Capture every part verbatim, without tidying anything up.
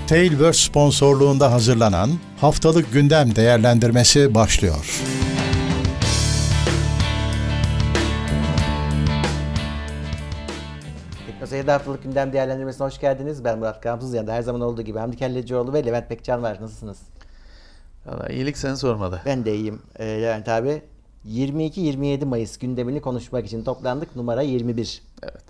Tailverse sponsorluğunda hazırlanan Haftalık Gündem Değerlendirmesi başlıyor. Teknoseyir'de Haftalık Gündem Değerlendirmesi'ne hoş geldiniz. Ben Murat Gamsız, yanında her zaman olduğu gibi Hamdi Kellecioğlu ve Levent Pekcan var. Nasılsınız? Valla iyilik seni sormadı. Ben de iyiyim ee, Levent abi. yirmi iki yirmi yedi Mayıs gündemini konuşmak için toplandık. Numara yirmi bir. Evet.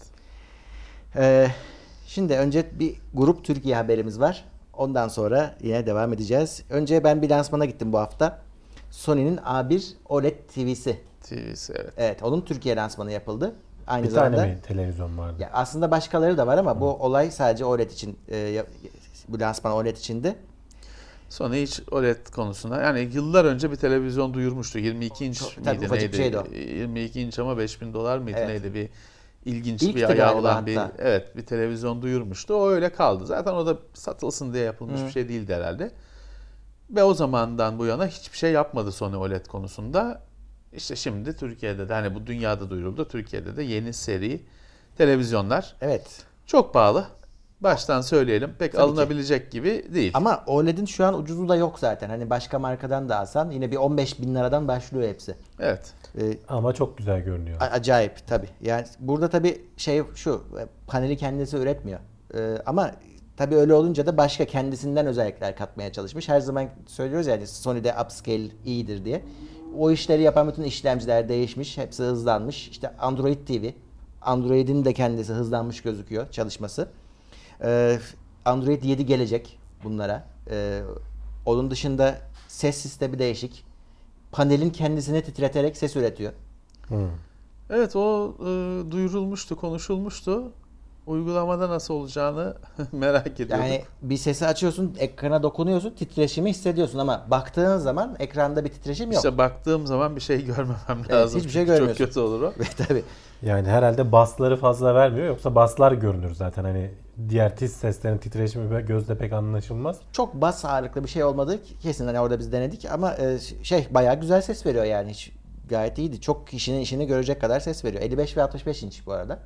Ee, şimdi önce bir grup Türkiye haberimiz var. Ondan sonra yine devam edeceğiz. Önce ben bir lansmana gittim bu hafta. Sony'nin A bir O L E D T V'si. T V'si evet. Evet, onun Türkiye lansmanı yapıldı. Aynı bir zamanda, tane mi televizyon vardı? Ya aslında başkaları da var ama Hı. bu olay sadece O L E D için, e, bu lansman O L E D içindi. Sony hiç O L E D konusunda, yani yıllar önce bir televizyon duyurmuştu. yirmi iki inç Çok, miydi tabii, neydi? Şeydi o. yirmi iki inç ama beş bin dolar mıydı, evet. Neydi, bir ilginç İlk bir ayağı olan hatta. bir evet bir televizyon duyurmuştu. O öyle kaldı. Zaten o da satılsın diye yapılmış Hı. bir şey değildi herhalde. Ve o zamandan bu yana hiçbir şey yapmadı Sony O L E D konusunda. İşte şimdi Türkiye'de de, hani bu dünyada duyuruldu, Türkiye'de de yeni seri televizyonlar. Evet. Çok pahalı. Baştan söyleyelim. Pek Tabii alınabilecek ki. gibi değil. Ama O L E D'in şu an ucuzu da yok zaten. Hani başka markadan da alsan yine bir on beş bin liradan başlıyor hepsi. Evet. Ee, Ama çok güzel görünüyor. Acayip tabii. Yani burada tabii şey şu, paneli kendisi üretmiyor. Ee, ama tabii öyle olunca da başka kendisinden özellikler katmaya çalışmış. Her zaman söylüyoruz yani Sony'de upscale iyidir diye. O işleri yapan bütün işlemciler değişmiş. Hepsi hızlanmış. İşte Android T V. Android'in de kendisi hızlanmış gözüküyor çalışması. Ee, Android yedi gelecek bunlara. Ee, onun dışında ses sistemi değişik. Panelin kendisini titreterek ses üretiyor. Hmm. Evet, o e, duyurulmuştu, konuşulmuştu. Uygulamada nasıl olacağını merak ediyorduk. Yani bir sesi açıyorsun, ekrana dokunuyorsun, titreşimi hissediyorsun ama baktığın zaman ekranda bir titreşim yok. İşte baktığım zaman bir şey görmemem lazım. Evet, hiçbir şey görmüyorsun. Çok kötü olur o. Tabii. Yani herhalde basları fazla vermiyor, yoksa baslar görünür zaten, hani diğer tiz seslerin titreşimi gözle pek anlaşılmaz. Çok bas ağırlıklı bir şey olmadı kesin, hani orada biz denedik ama şey bayağı güzel ses veriyor yani, hiç gayet iyiydi. Çok işini işini görecek kadar ses veriyor. elli beş ve altmış beş inç bu arada.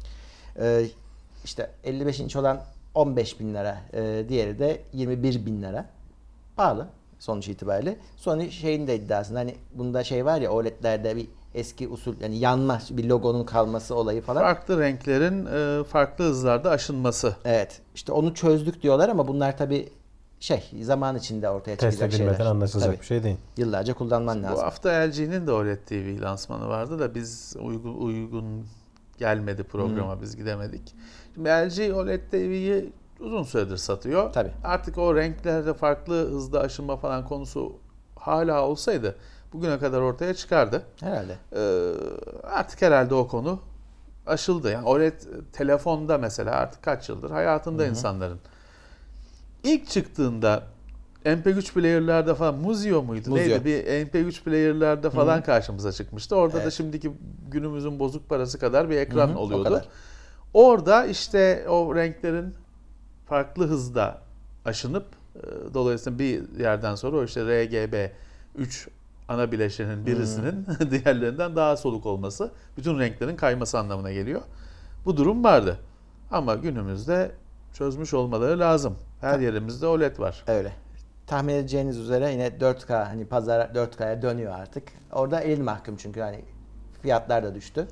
Ee, işte elli beş inç olan on beş bin lira, ee, diğeri de yirmi bir bin lira. Pahalı sonuç itibariyle. Sony şeyin de iddiasında, hani bunda şey var ya, O L E D'lerde bir eski usul, yani yanma, bir logonun kalması olayı falan. Farklı renklerin e, farklı hızlarda aşınması. Evet. İşte onu çözdük diyorlar ama bunlar tabii şey, zaman içinde ortaya çıkacak şeyler. Test edilmeden anlaşılacak Tabii. bir şey değil. Yıllarca kullanman lazım. Bu hafta L G'nin de O L E D T V lansmanı vardı da biz uygun, uygun gelmedi programa, hmm. biz gidemedik. Şimdi L G O L E D T V'yi uzun süredir satıyor. Tabii. Artık o renklerde farklı hızda aşınma falan konusu hala olsaydı bugüne kadar ortaya çıkardı. Herhalde. Ee, artık herhalde o konu aşıldı. Yani O L E D telefonda mesela artık kaç yıldır hayatında Hı-hı. insanların. İlk çıktığında M P üç player'larda falan, Muzio muydu? Muzio. Neydi? Bir M P üç player'larda falan Hı-hı. karşımıza çıkmıştı. Orada evet. da şimdiki günümüzün bozuk parası kadar bir ekran Hı-hı. oluyordu. Orada işte o renklerin farklı hızda aşınıp dolayısıyla bir yerden sonra o işte R G B üç ana bileşenin birisinin hmm. diğerlerinden daha soluk olması, bütün renklerin kayması anlamına geliyor. Bu durum vardı. Ama günümüzde çözmüş olmaları lazım. Her yerimizde O L E D var. Öyle. Tahmin edeceğiniz üzere yine dört K, hani pazar dört K'ya dönüyor artık. Orada elin mahkum çünkü hani fiyatlar da düştü.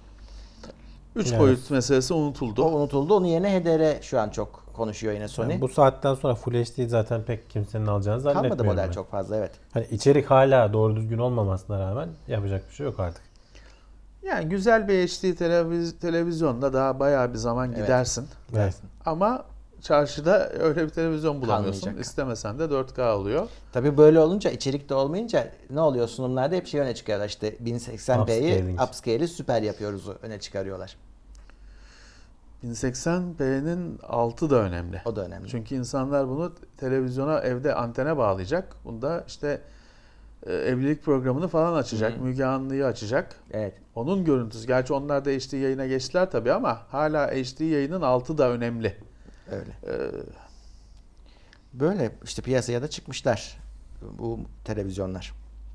Üç evet. boyut meselesi unutuldu. O unutuldu. Onun yerine H D R şu an çok konuşuyor yine Sony. Yani bu saatten sonra Full H D zaten pek kimsenin alacağını zannetmiyorum. Kalmadı model ben. çok fazla, evet. Hani içerik hala doğru düzgün olmamasına rağmen yapacak bir şey yok artık. Yani güzel bir H D televiz- televizyonda daha bayağı bir zaman evet. gidersin. Evet. Ama çarşıda öyle bir televizyon bulamıyorsun. Kalmayacak. İstemesen de dört K oluyor. Tabii böyle olunca, içerik de olmayınca ne oluyor, sunumlarda hep şey öne çıkıyorlar. İşte bin seksen p'yi upscale'i süper yapıyoruz öne çıkarıyorlar. bin seksen p'nin altı da önemli. O da önemli. Çünkü insanlar bunu televizyona, evde antene bağlayacak. Bunda işte e, evlilik programını falan açacak. Hı-hı. Müge Anlı'yı açacak. Evet. Onun görüntüsü. Gerçi onlar da H D yayına geçtiler tabii ama hala H D yayının altı da önemli. Öyle. Ee, Böyle işte piyasaya da çıkmışlar bu televizyonlar.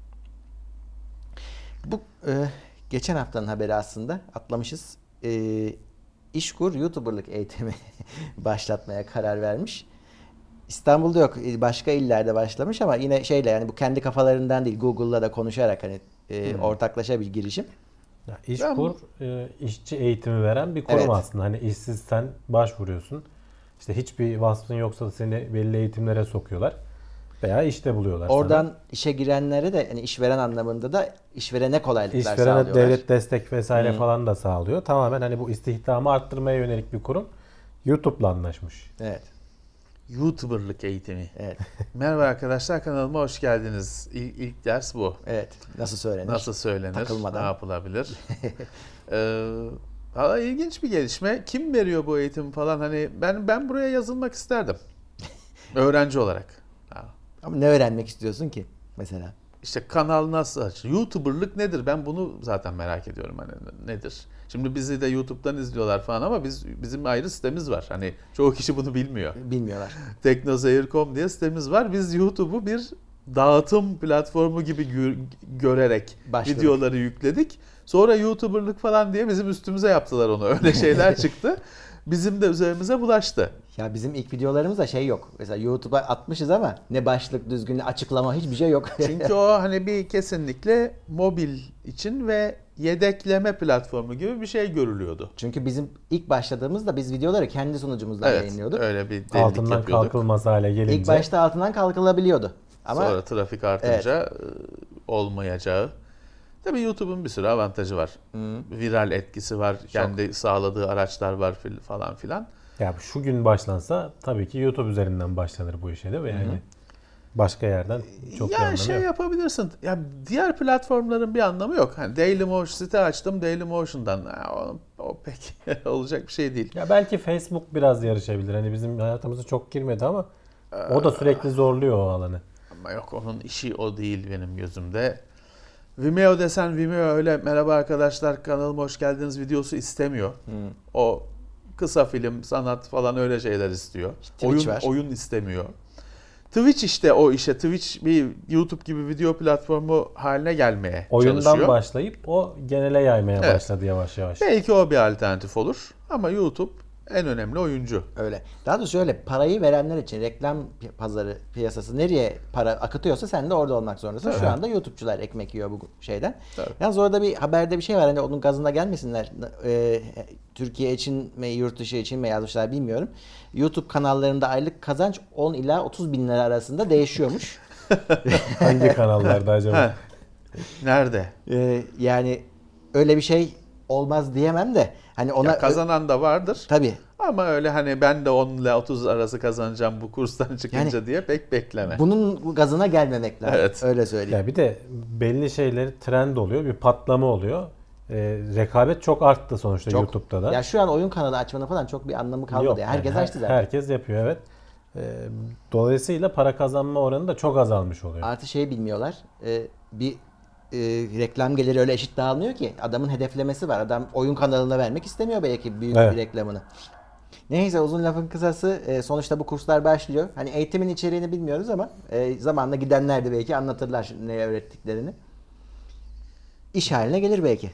Bu e, geçen haftanın haberi aslında, atlamışız. E, İşkur YouTuber'lık eğitimi başlatmaya karar vermiş. İstanbul'da yok. Başka illerde başlamış ama yine şeyle yani bu kendi kafalarından değil Google'la da konuşarak hani e, Hmm. ortaklaşa bir girişim. Ya Ben İşkur bu- e, işçi eğitimi veren bir kurum Evet. aslında. Hani işsizsen başvuruyorsun. İşte hiçbir vasfın yoksa da seni belli eğitimlere sokuyorlar. Veya işte buluyorlar Oradan sana. işe girenlere de yani işveren anlamında da işverene kolaylıklar İşverene sağlıyorlar. devlet destek vesaire Hı. falan da sağlıyor. Tamamen hani bu istihdamı arttırmaya yönelik bir kurum. YouTube'la anlaşmış. Evet. YouTuber'lık eğitimi. Evet. Merhaba arkadaşlar, kanalıma hoş geldiniz. İlk, ilk ders bu. Evet. Nasıl söylenir? Nasıl söylenir? Takılmadan. Ne yapılabilir? ee, valla ilginç bir gelişme. Kim veriyor bu eğitimi falan? Hani ben ben buraya yazılmak isterdim. Öğrenci olarak. Ha. Ama ne öğrenmek istiyorsun ki mesela? İşte kanal nasıl aç? YouTuber'lık nedir? Ben bunu zaten merak ediyorum. Hani nedir? Şimdi bizi de YouTube'dan izliyorlar falan ama biz bizim ayrı sitemiz var. Hani çoğu kişi bunu bilmiyor. Bilmiyorlar. teknoseyir nokta com diye sitemiz var. Biz YouTube'u bir dağıtım platformu gibi gö- görerek Başladık. videoları yükledik. Sonra YouTuber'lık falan diye bizim üstümüze yaptılar onu. Öyle şeyler çıktı. Bizim de üzerimize bulaştı. Ya bizim ilk videolarımızda şey yok. Mesela YouTube'a atmışız ama ne başlık düzgün ne açıklama hiçbir şey yok. Çünkü o hani bir kesinlikle mobil için ve yedekleme platformu gibi bir şey görülüyordu. Çünkü bizim ilk başladığımızda biz videoları kendi sunucumuzdan Evet, yayınlıyorduk. öyle bir delilik Altından yapıyorduk. kalkılmaz hale gelince. İlk başta altından kalkılabiliyordu. Ama Sonra trafik artınca e, olmayacağı. Tabii YouTube'un bir sürü avantajı var. Viral etkisi var, kendi sağladığı araçlar var fil- falan filan. Ya şu gün başlansa tabii ki YouTube üzerinden başlanır bu işe değil mi? Yani başka yerden çok bir Ya anlamı şey yok. yapabilirsin. Ya diğer platformların bir anlamı yok. Hani Dailymotion site açtım, Dailymotion'dan. Ha, o, o pek olacak bir şey değil. Ya belki Facebook biraz yarışabilir. Hani bizim hayatımıza çok girmedi ama o da sürekli zorluyor o alanı. Ama yok, onun işi o değil benim gözümde. Vimeo desen Vimeo öyle merhaba arkadaşlar kanalıma hoş geldiniz videosu istemiyor. O kısa film, sanat falan öyle şeyler istiyor. Twitch oyun var. oyun istemiyor. Twitch işte o işe. Twitch bir YouTube gibi video platformu haline gelmeye Oyundan çalışıyor. başlayıp o genele yaymaya Evet. başladı yavaş yavaş. Belki o bir alternatif olur ama YouTube en önemli oyuncu. öyle. Daha doğrusu şöyle parayı verenler için reklam pi- pazarı piyasası nereye para akıtıyorsa sen de orada olmak zorundasın. Şu anda YouTube'cular ekmek yiyor bu şeyden. Tabii. Yalnız orada bir haberde bir şey var. Hani onun gazına gelmesinler. Ee, Türkiye için mi yurt dışı için mi yazmışlar bilmiyorum. YouTube kanallarında aylık kazanç on ila otuz bin lira arasında değişiyormuş. Hangi kanallarda acaba? Heh. Nerede? Ee, yani öyle bir şey olmaz diyemem de hani ona Ya kazanan da vardır. tabii. Ama öyle hani ben de on ile otuz arası kazanacağım bu kurstan çıkınca Yani diye pek bekleme. Bunun gazına gelmemek lazım. Evet. Öyle söyleyeyim. Ya bir de belli şeyleri trend oluyor, bir patlama oluyor. Ee, rekabet çok arttı sonuçta Çok. YouTube'da da. Ya şu an oyun kanalı açmanın falan çok bir anlamı kalmadı. Yok, ya. yani Herkes her- açtı zaten. Herkes yapıyor evet. Ee, dolayısıyla para kazanma oranı da çok azalmış oluyor. Artı şey bilmiyorlar. e, bir e, reklam geliri öyle eşit dağılmıyor ki. Adamın hedeflemesi var. Adam oyun kanalına vermek istemiyor belki büyük Evet. bir reklamını. Neyse uzun lafın kısası e, sonuçta bu kurslar başlıyor. Hani eğitimin içeriğini bilmiyoruz ama e, zamanla gidenler de belki anlatırlar şimdi neye öğrettiklerini. İş haline gelir belki.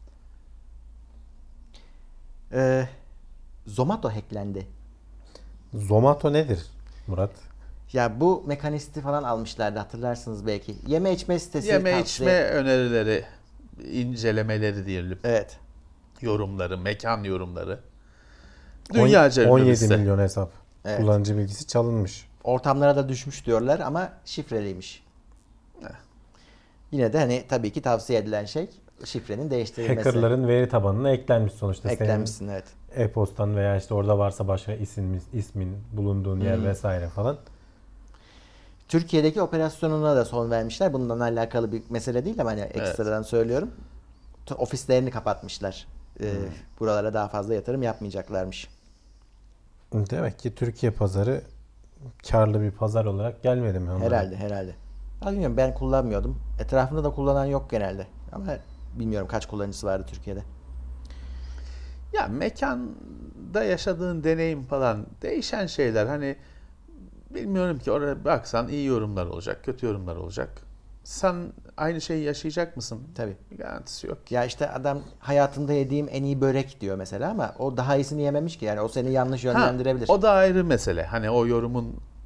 E, Zomato hacklendi. Zomato nedir Murat? Ya bu mekanisti falan almışlardı hatırlarsınız belki. Yeme içme sitesi Yeme tavsiye- içme önerileri, incelemeleri diyelim, Evet. yorumları, mekan yorumları. On- Dünyaca ünlü on bir yedi site. milyon hesap. Evet. Kullanıcı bilgisi çalınmış. Ortamlara da düşmüş diyorlar ama şifreliymiş. Yine de hani tabii ki tavsiye edilen şey şifrenin değiştirilmesi. Hackerların veri tabanına eklenmiş sonuçta. eklenmişsin evet. Senin e-postan veya işte orada varsa başka isim, ismin, bulunduğun yer vesaire falan. Türkiye'deki operasyonuna da son vermişler. Bundan alakalı bir mesele değil ama hani ekstradan söylüyorum. T- Ofislerini kapatmışlar. Ee, buralara daha fazla yatırım yapmayacaklarmış. Demek ki Türkiye pazarı karlı bir pazar olarak gelmedi mi? onlara? Herhalde herhalde. Ya bilmiyorum ben kullanmıyordum. Etrafımda da kullanan yok genelde. Ama bilmiyorum kaç kullanıcısı vardı Türkiye'de. Ya mekanda yaşadığın deneyim falan değişen şeyler. Hani bilmiyorum ki oraya baksan iyi yorumlar olacak, kötü yorumlar olacak. Sen aynı şeyi yaşayacak mısın? Tabii. Bir garantisi yok. Ya işte adam hayatımda yediğim en iyi börek diyor mesela ama o daha iyisini yememiş ki. Yani o seni yanlış Ha, yönlendirebilir. o da ayrı mesele. Hani o yorumun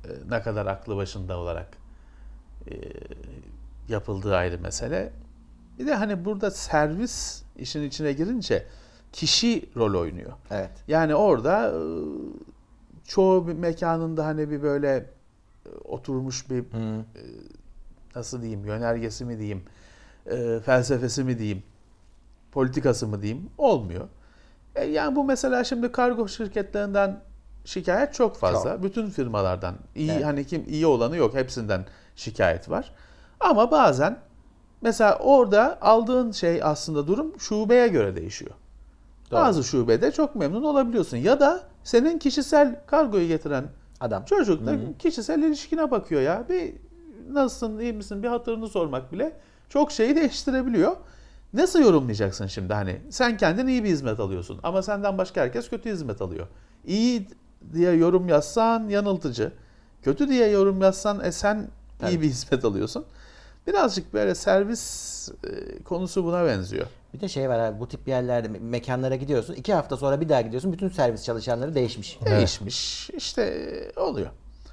e, ne kadar aklı başında olarak e, yapıldığı ayrı mesele. Bir de hani burada servis işin içine girince kişi rol oynuyor. Evet. Yani orada e, çoğu bir mekanında hani bir böyle e, oturmuş bir Hı. e, nasıl diyeyim, yönergesi mi diyeyim, e, felsefesi mi diyeyim, politikası mı diyeyim, olmuyor. E, yani bu mesela şimdi kargo şirketlerinden şikayet çok fazla. Çok. Bütün firmalardan iyi, Evet. hani kim iyi olanı yok, hepsinden şikayet var. Ama bazen mesela orada aldığın şey aslında durum şubeye göre değişiyor. Doğru. Bazı şubede çok memnun olabiliyorsun ya da senin kişisel kargoyu getiren Adam. çocuk da kişisel ilişkine bakıyor ya. Bir nasılsın, iyi misin, bir hatırını sormak bile çok şeyi değiştirebiliyor. Nasıl yorumlayacaksın şimdi hani? Sen kendin iyi bir hizmet alıyorsun ama senden başka herkes kötü hizmet alıyor. İyi diye yorum yazsan yanıltıcı. Kötü diye yorum yazsan e sen Tabii. iyi bir hizmet alıyorsun. Birazcık böyle servis e, konusu buna benziyor. Bir de şey var abi, bu tip yerlerde me- mekanlara gidiyorsun. iki hafta sonra bir daha gidiyorsun. Bütün servis çalışanları değişmiş. Değişmiş. İşte e, oluyor.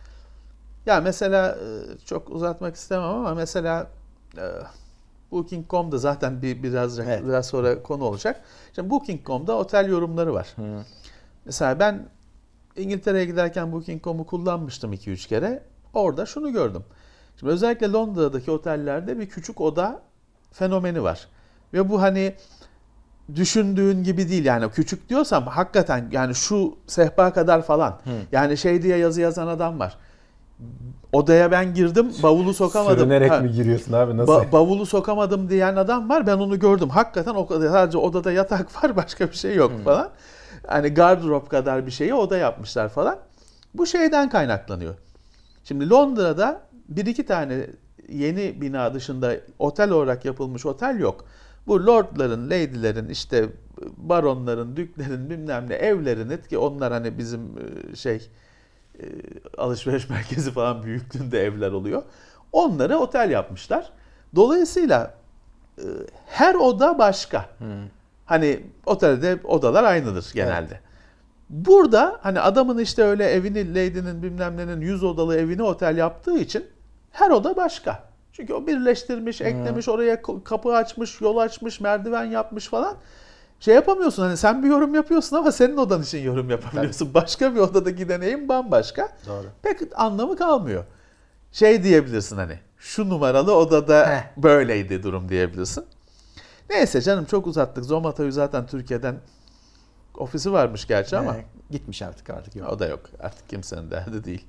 Ya mesela e, çok uzatmak istemem ama mesela e, booking nokta com'da zaten bir biraz Evet. biraz sonra konu olacak. Şimdi booking nokta com'da otel yorumları var. Hı. Mesela ben İngiltere'ye giderken booking nokta com'u kullanmıştım iki üç kere. Orada şunu gördüm. Şimdi özellikle Londra'daki otellerde bir küçük oda fenomeni var. Ve bu hani düşündüğün gibi değil, yani küçük diyorsam hakikaten yani şu sehpa kadar falan. Yani şey diye yazı yazan adam var. Odaya ben girdim, bavulu sokamadım. Sürünerek Ha, mi giriyorsun abi, nasıl? ba- bavulu sokamadım diyen adam var. Ben onu gördüm. Hakikaten o kadar, sadece odada yatak var, başka bir şey yok falan. Hani gardırop kadar bir şeyi oda yapmışlar falan. Bu şeyden kaynaklanıyor. Şimdi Londra'da bir iki tane yeni bina dışında otel olarak yapılmış otel yok. Bu lordların, lady'lerin, işte baronların, düklerin bilmem ne evlerini, ki onlar hani bizim e, şey e, alışveriş merkezi falan büyüklüğünde evler oluyor. Onları otel yapmışlar. Dolayısıyla e, her oda başka. Hani otelde odalar aynıdır genelde. Burada hani adamın işte öyle evini, lady'nin bilmem nenin yüz odalı evini otel yaptığı için her oda başka. Çünkü o birleştirmiş, eklemiş, oraya ko- kapı açmış, yol açmış, merdiven yapmış falan. Şey yapamıyorsun, hani sen bir yorum yapıyorsun ama senin odan için yorum yapabiliyorsun. Başka bir odadaki deneyim bambaşka. Doğru. Pek anlamı kalmıyor. Şey diyebilirsin hani, şu numaralı odada Heh. böyleydi durum diyebilirsin. Neyse canım, çok uzattık. Zomato'yu zaten Türkiye'den ofisi varmış gerçi ama Ee, gitmiş artık artık yok. o da yok. Artık kimsenin derdi değil.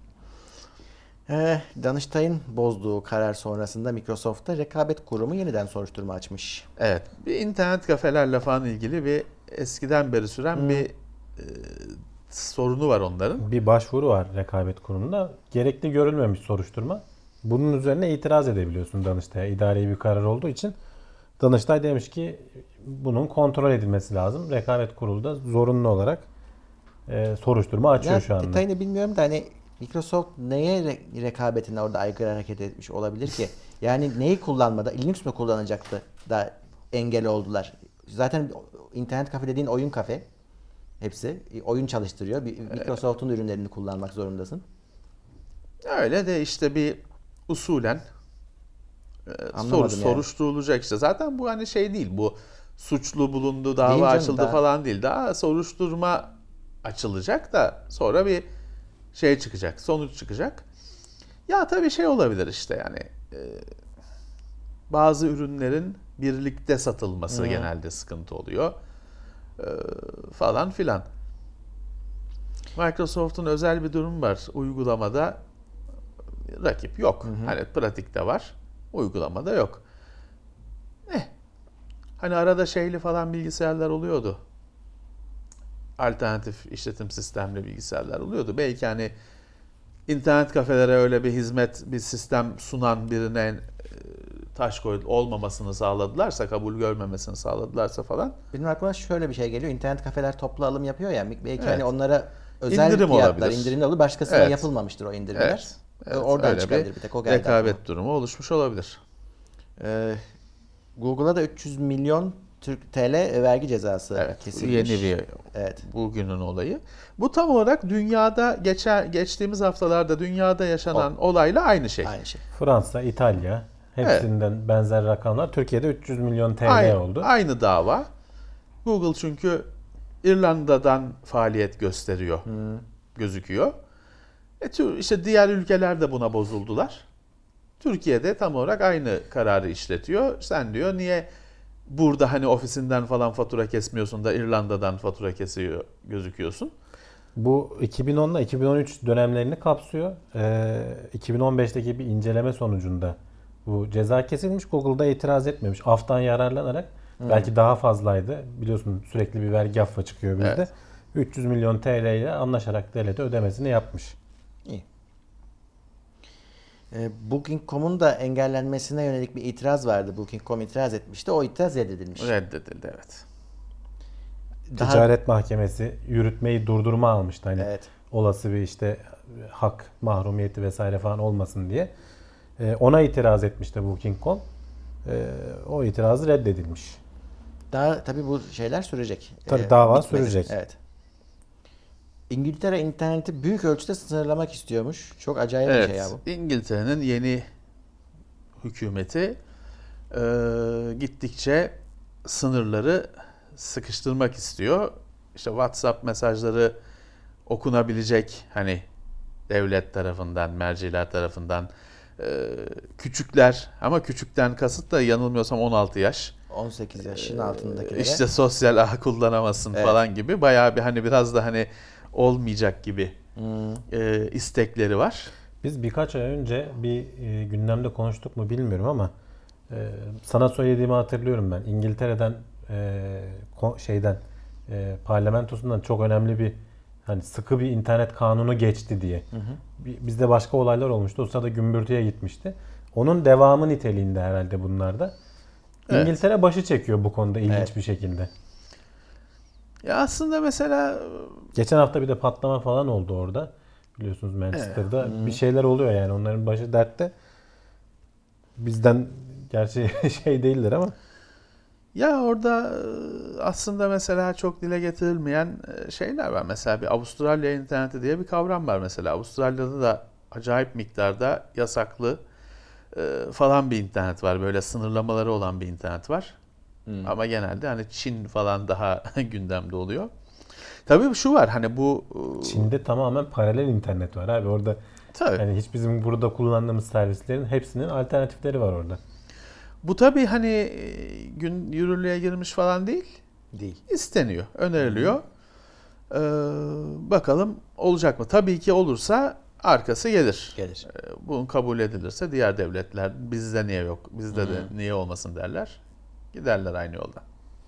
Ee, Danıştay'ın bozduğu karar sonrasında Microsoft'ta rekabet kurumu yeniden soruşturma açmış. Evet, bir internet kafelerle falan ilgili bir eskiden beri süren bir e, sorunu var onların. Bir başvuru var rekabet kurulunda. Gerekli görülmemiş soruşturma. Bunun üzerine itiraz edebiliyorsun Danıştay'a. İdari bir karar olduğu için. Danıştay demiş ki bunun kontrol edilmesi lazım. Rekabet kurulu da zorunlu olarak e, soruşturma açıyor Ya, şu anda. detayını bilmiyorum da hani Microsoft neye re- rekabetine orada aykırı hareket etmiş olabilir ki? Yani neyi kullanmada, Linux mu kullanacaktı da engel oldular? Zaten internet kafe dediğin oyun kafe. Hepsi oyun çalıştırıyor. Bir- Microsoft'un ürünlerini kullanmak zorundasın. Öyle de işte bir usulen e, soru, Anlamadım yani. soruşturulacak işte. Zaten bu hani şey değil, bu suçlu bulundu, dava Değil canım, açıldı daha- falan değil. Daha soruşturma açılacak da sonra bir şey çıkacak, sonuç çıkacak. Ya tabii şey olabilir işte, yani e, bazı ürünlerin birlikte satılması genelde sıkıntı oluyor e, falan filan. Microsoft'un özel bir durum var uygulamada, rakip yok. Hani pratikte var, uygulamada yok. Eh, hani arada şeyli falan bilgisayarlar oluyordu. Alternatif işletim sistemli bilgisayarlar oluyordu. Belki hani internet kafelere öyle bir hizmet, bir sistem sunan birine e, taş koy olmamasını sağladılarsa, kabul görmemesini sağladılarsa falan. Benim aklıma şöyle bir şey geliyor. İnternet kafeler toplu alım yapıyor ya. Belki Evet. hani onlara özel İndirim fiyatlar, olabilir. indirimli olur. Başkasına Evet. yapılmamıştır o indirimler. Evet. Evet, Oradan öyle çıkabilir bir tek. O geldi rekabet durumu oluşmuş olabilir. Ee, Google'a da üç yüz milyon Türk T L vergi cezası Evet, kesilmiş. yeni bir Evet. bugünün olayı. Bu tam olarak dünyada geçer geçtiğimiz haftalarda dünyada yaşanan olayla aynı şey. Aynı şey. Fransa, İtalya hepsinden benzer rakamlar. Türkiye'de üç yüz milyon T L Aynı, oldu. aynı dava. Google çünkü İrlanda'dan faaliyet gösteriyor, gözüküyor. E, tü- işte diğer ülkeler de buna bozuldular. Türkiye'de tam olarak aynı kararı işletiyor. Sen diyor niye burada hani ofisinden falan fatura kesmiyorsun da İrlanda'dan fatura kesiyor gözüküyorsun. Bu iki bin on ile iki bin on üç dönemlerini kapsıyor. Ee, iki bin on beşteki bir inceleme sonucunda bu ceza kesilmiş. Google'da itiraz etmemiş. Aftan yararlanarak belki daha fazlaydı. Biliyorsun sürekli bir vergi affı çıkıyor bizde. Evet. üç yüz milyon T L ile anlaşarak devlete ödemesini yapmış. İyi. Ee, booking nokta com'un da engellenmesine yönelik bir itiraz vardı. booking nokta com itiraz etmişti. O itiraz reddedilmiş. Reddedildi evet. Daha- Ticaret Mahkemesi yürütmeyi durdurma almıştı. Hani Evet. olası bir işte hak mahrumiyeti vesaire falan olmasın diye. Ee, ona itiraz etmişti booking nokta com. Ee, o itirazı reddedilmiş. Daha tabii bu şeyler sürecek. Tabii Ee, dava bitmedi. sürecek. Evet. İngiltere interneti büyük ölçüde sınırlamak istiyormuş. Çok acayip bir Evet. şey ya bu. İngiltere'nin yeni hükümeti e, gittikçe sınırları sıkıştırmak istiyor. İşte WhatsApp mesajları okunabilecek hani devlet tarafından, merciler tarafından e, küçükler ama küçükten kasıt da yanılmıyorsam on altı yaş. on sekiz yaşın altındakilere. İşte sosyal ağ kullanamasın Evet. falan gibi bayağı bir hani biraz da hani olmayacak gibi Hmm. e, istekleri var. Biz birkaç ay önce bir e, gündemde konuştuk mu bilmiyorum ama e, sana söylediğimi hatırlıyorum ben. İngiltere'den e, ko- şeyden e, parlamentosundan çok önemli bir hani sıkı bir internet kanunu geçti diye. Bi- Bizde başka olaylar olmuştu. O sırada gümbürtüye gitmişti. Onun devamı niteliğinde herhalde bunlar da. Evet. İngiltere başı çekiyor bu konuda ilginç Evet. bir şekilde. Ya aslında mesela Geçen hafta bir de patlama falan oldu orada. Biliyorsunuz Manchester'da bir şeyler oluyor yani onların başı dertte. Bizden gerçi şey değildir ama ya orada e, aslında mesela çok dile getirilmeyen e, şeyler var. Mesela bir Avustralya interneti diye bir kavram var mesela. Avustralya'da da acayip miktarda yasaklı e, falan bir internet var. Böyle sınırlamaları olan bir internet var. Ama genelde hani Çin falan daha gündemde oluyor. Tabii şu var hani bu e, Çin'de tamamen paralel internet var abi orada. tabii. Yani hiç bizim burada kullandığımız servislerin hepsinin alternatifleri var orada. Bu tabii hani e, gün yürürlüğe girmiş falan değil. Değil. İsteniyor, öneriliyor. Ee, bakalım olacak mı? Tabii ki olursa arkası gelir. Gelir. Ee, bunun kabul edilirse diğer devletler bizde niye yok, bizde de niye olmasın derler. Giderler aynı yolda.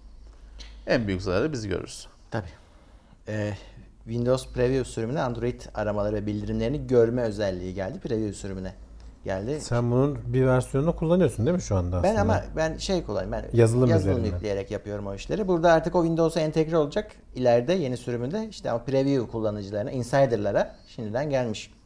En büyük zararı biz görürüz. Tabii. Ee, Windows Preview sürümüne Android aramaları ve bildirimlerini görme özelliği geldi. Preview sürümüne geldi. Sen bunun bir versiyonunu kullanıyorsun değil mi şu anda aslında? Ben ama ben şey kolay ben Yazılım yazılım üzerinden. yükleyerek yapıyorum o işleri. Burada artık o Windows'a entegre olacak ileride yeni sürümünde işte ama preview kullanıcılarına, insider'lara şimdiden gelmiş.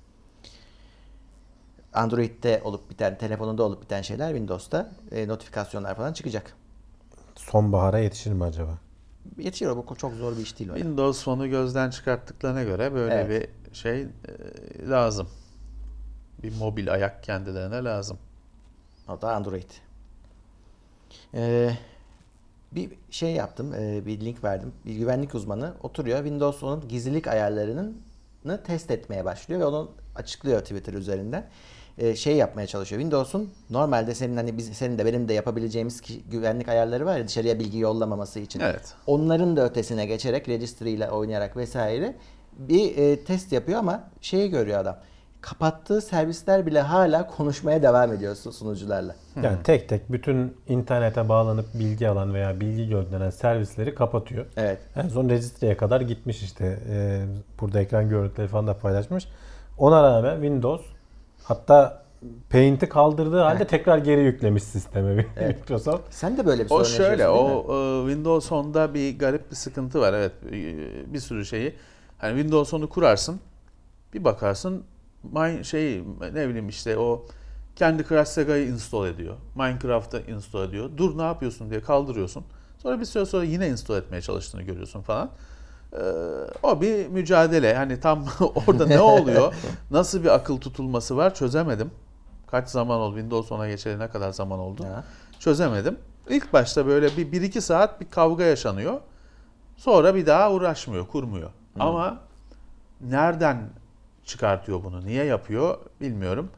Android'de olup biten, telefonunda olup biten şeyler Windows'ta e, notifikasyonlar falan çıkacak. Sonbahara yetişir mi acaba? Yetişir o, bu çok zor bir iş değil o. Windows Phone'u gözden çıkarttıklarına göre böyle Evet. bir şey e, lazım. Bir mobil ayak kendilerine lazım. O da Android. Ee, bir şey yaptım, e, bir link verdim. Bir güvenlik uzmanı oturuyor. Windows onun gizlilik ayarlarını test etmeye başlıyor ve onu açıklıyor Twitter üzerinden. Ee, şey yapmaya çalışıyor. Windows'un normalde senin hani biz senin de benim de yapabileceğimiz ki- güvenlik ayarları var ya dışarıya bilgi yollamaması için. Evet. Onların da ötesine geçerek registry ile oynayarak vesaire bir e, test yapıyor ama şeyi görüyor adam. Kapattığı servisler bile hala konuşmaya devam ediyor su- sunucularla. Yani tek tek bütün internete bağlanıp bilgi alan veya bilgi gönderen servisleri kapatıyor. Evet. En son registry'e kadar gitmiş işte. Ee, burada ekran görüntüleri falan da paylaşmış. Ona rağmen Windows hatta Paint'i kaldırdığı halde tekrar geri yüklemiş sisteme Evet. Microsoft. Sen de böyle bir sorun O şöyle, yaşıyorsun o değil mi? e, Windows on'da bir garip bir sıkıntı var. Evet, e, bir sürü şeyi. Hani Windows on'u kurarsın, bir bakarsın, my, şey ne bileyim işte o kendi Crash Saga'yı install ediyor, Minecraft'ı install ediyor. Dur ne yapıyorsun diye kaldırıyorsun. Sonra bir süre sonra yine install etmeye çalıştığını görüyorsun falan. Ee, o bir mücadele. Hani tam orada ne oluyor? Nasıl bir akıl tutulması var çözemedim. Kaç zaman oldu? Windows ona geçeli ne kadar zaman oldu? Ya. Çözemedim. İlk başta böyle bir, bir iki saat bir kavga yaşanıyor. Sonra bir daha uğraşmıyor, kurmuyor. Hı. Ama nereden çıkartıyor bunu? Niye yapıyor? Bilmiyorum.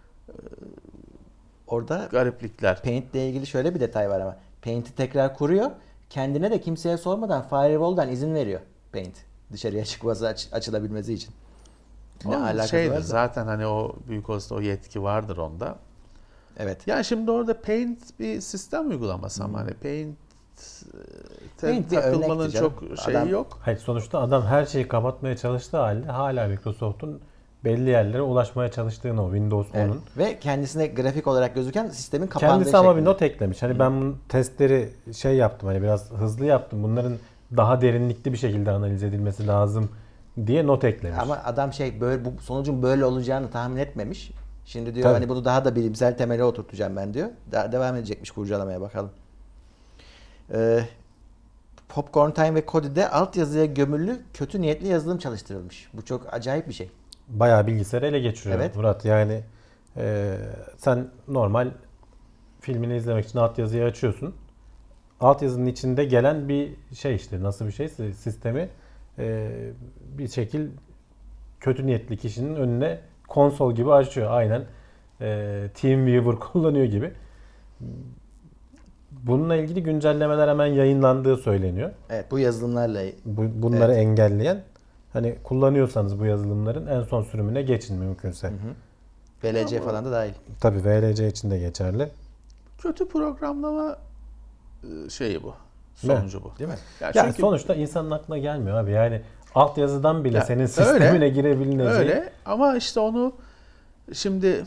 Orada gariplikler. Paint ile ilgili şöyle bir detay var ama. Paint'i tekrar kuruyor. Kendine de kimseye sormadan Firewall'dan izin veriyor Paint. Dışarıya çıkması, aç, açılabilmesi için. Ne alakası şeydir, var zaten hani o büyük olsa o yetki vardır onda. Evet. Yani şimdi orada Paint bir sistem uygulaması ama hmm. hani Paint Paint takılmanın çok şeyi adam, yok. Hayır, sonuçta adam her şeyi kapatmaya çalıştığı halde hala Microsoft'un belli yerlere ulaşmaya çalıştığını o Windows evet. onun. Ve kendisine grafik olarak gözüken sistemin kapandığı kendisi ama şeklinde. bir not eklemiş. Hani hmm. ben bu testleri şey yaptım, hani biraz hızlı yaptım. Bunların daha derinlikli bir şekilde analiz edilmesi lazım diye not eklemiş. Ama adam şey böyle bu sonucun böyle olacağını tahmin etmemiş. Şimdi diyor Tabii. hani bunu daha da bilimsel temele oturtacağım ben diyor. Daha devam edecekmiş kurcalamaya, bakalım. Ee, Popcorn Time ve Kodi'de altyazıya gömülü kötü niyetli yazılım çalıştırılmış. Bu çok acayip bir şey. Bayağı bilgisayarı ele geçiriyor evet. Murat. Yani e, sen normal filmini izlemek için altyazıyı açıyorsun. Altyazının içinde gelen bir şey, işte nasıl bir şeyse sistemi e, bir şekil kötü niyetli kişinin önüne konsol gibi açıyor. Aynen e, TeamViewer kullanıyor gibi. Bununla ilgili güncellemeler hemen yayınlandığı söyleniyor. Evet, bu yazılımlarla. Bu, bunları evet. engelleyen, hani kullanıyorsanız bu yazılımların en son sürümüne geçin mümkünse. Hı hı. V L C falan da dahil. Tabii V L C için de geçerli. Kötü programlama şeyi bu. Sonucu bu. Değil mi? Yani yani çünkü, sonuçta insanın aklına gelmiyor abi. Yani altyazıdan bile ya, senin sistemine öyle, girebileceği. Öyle ama işte onu şimdi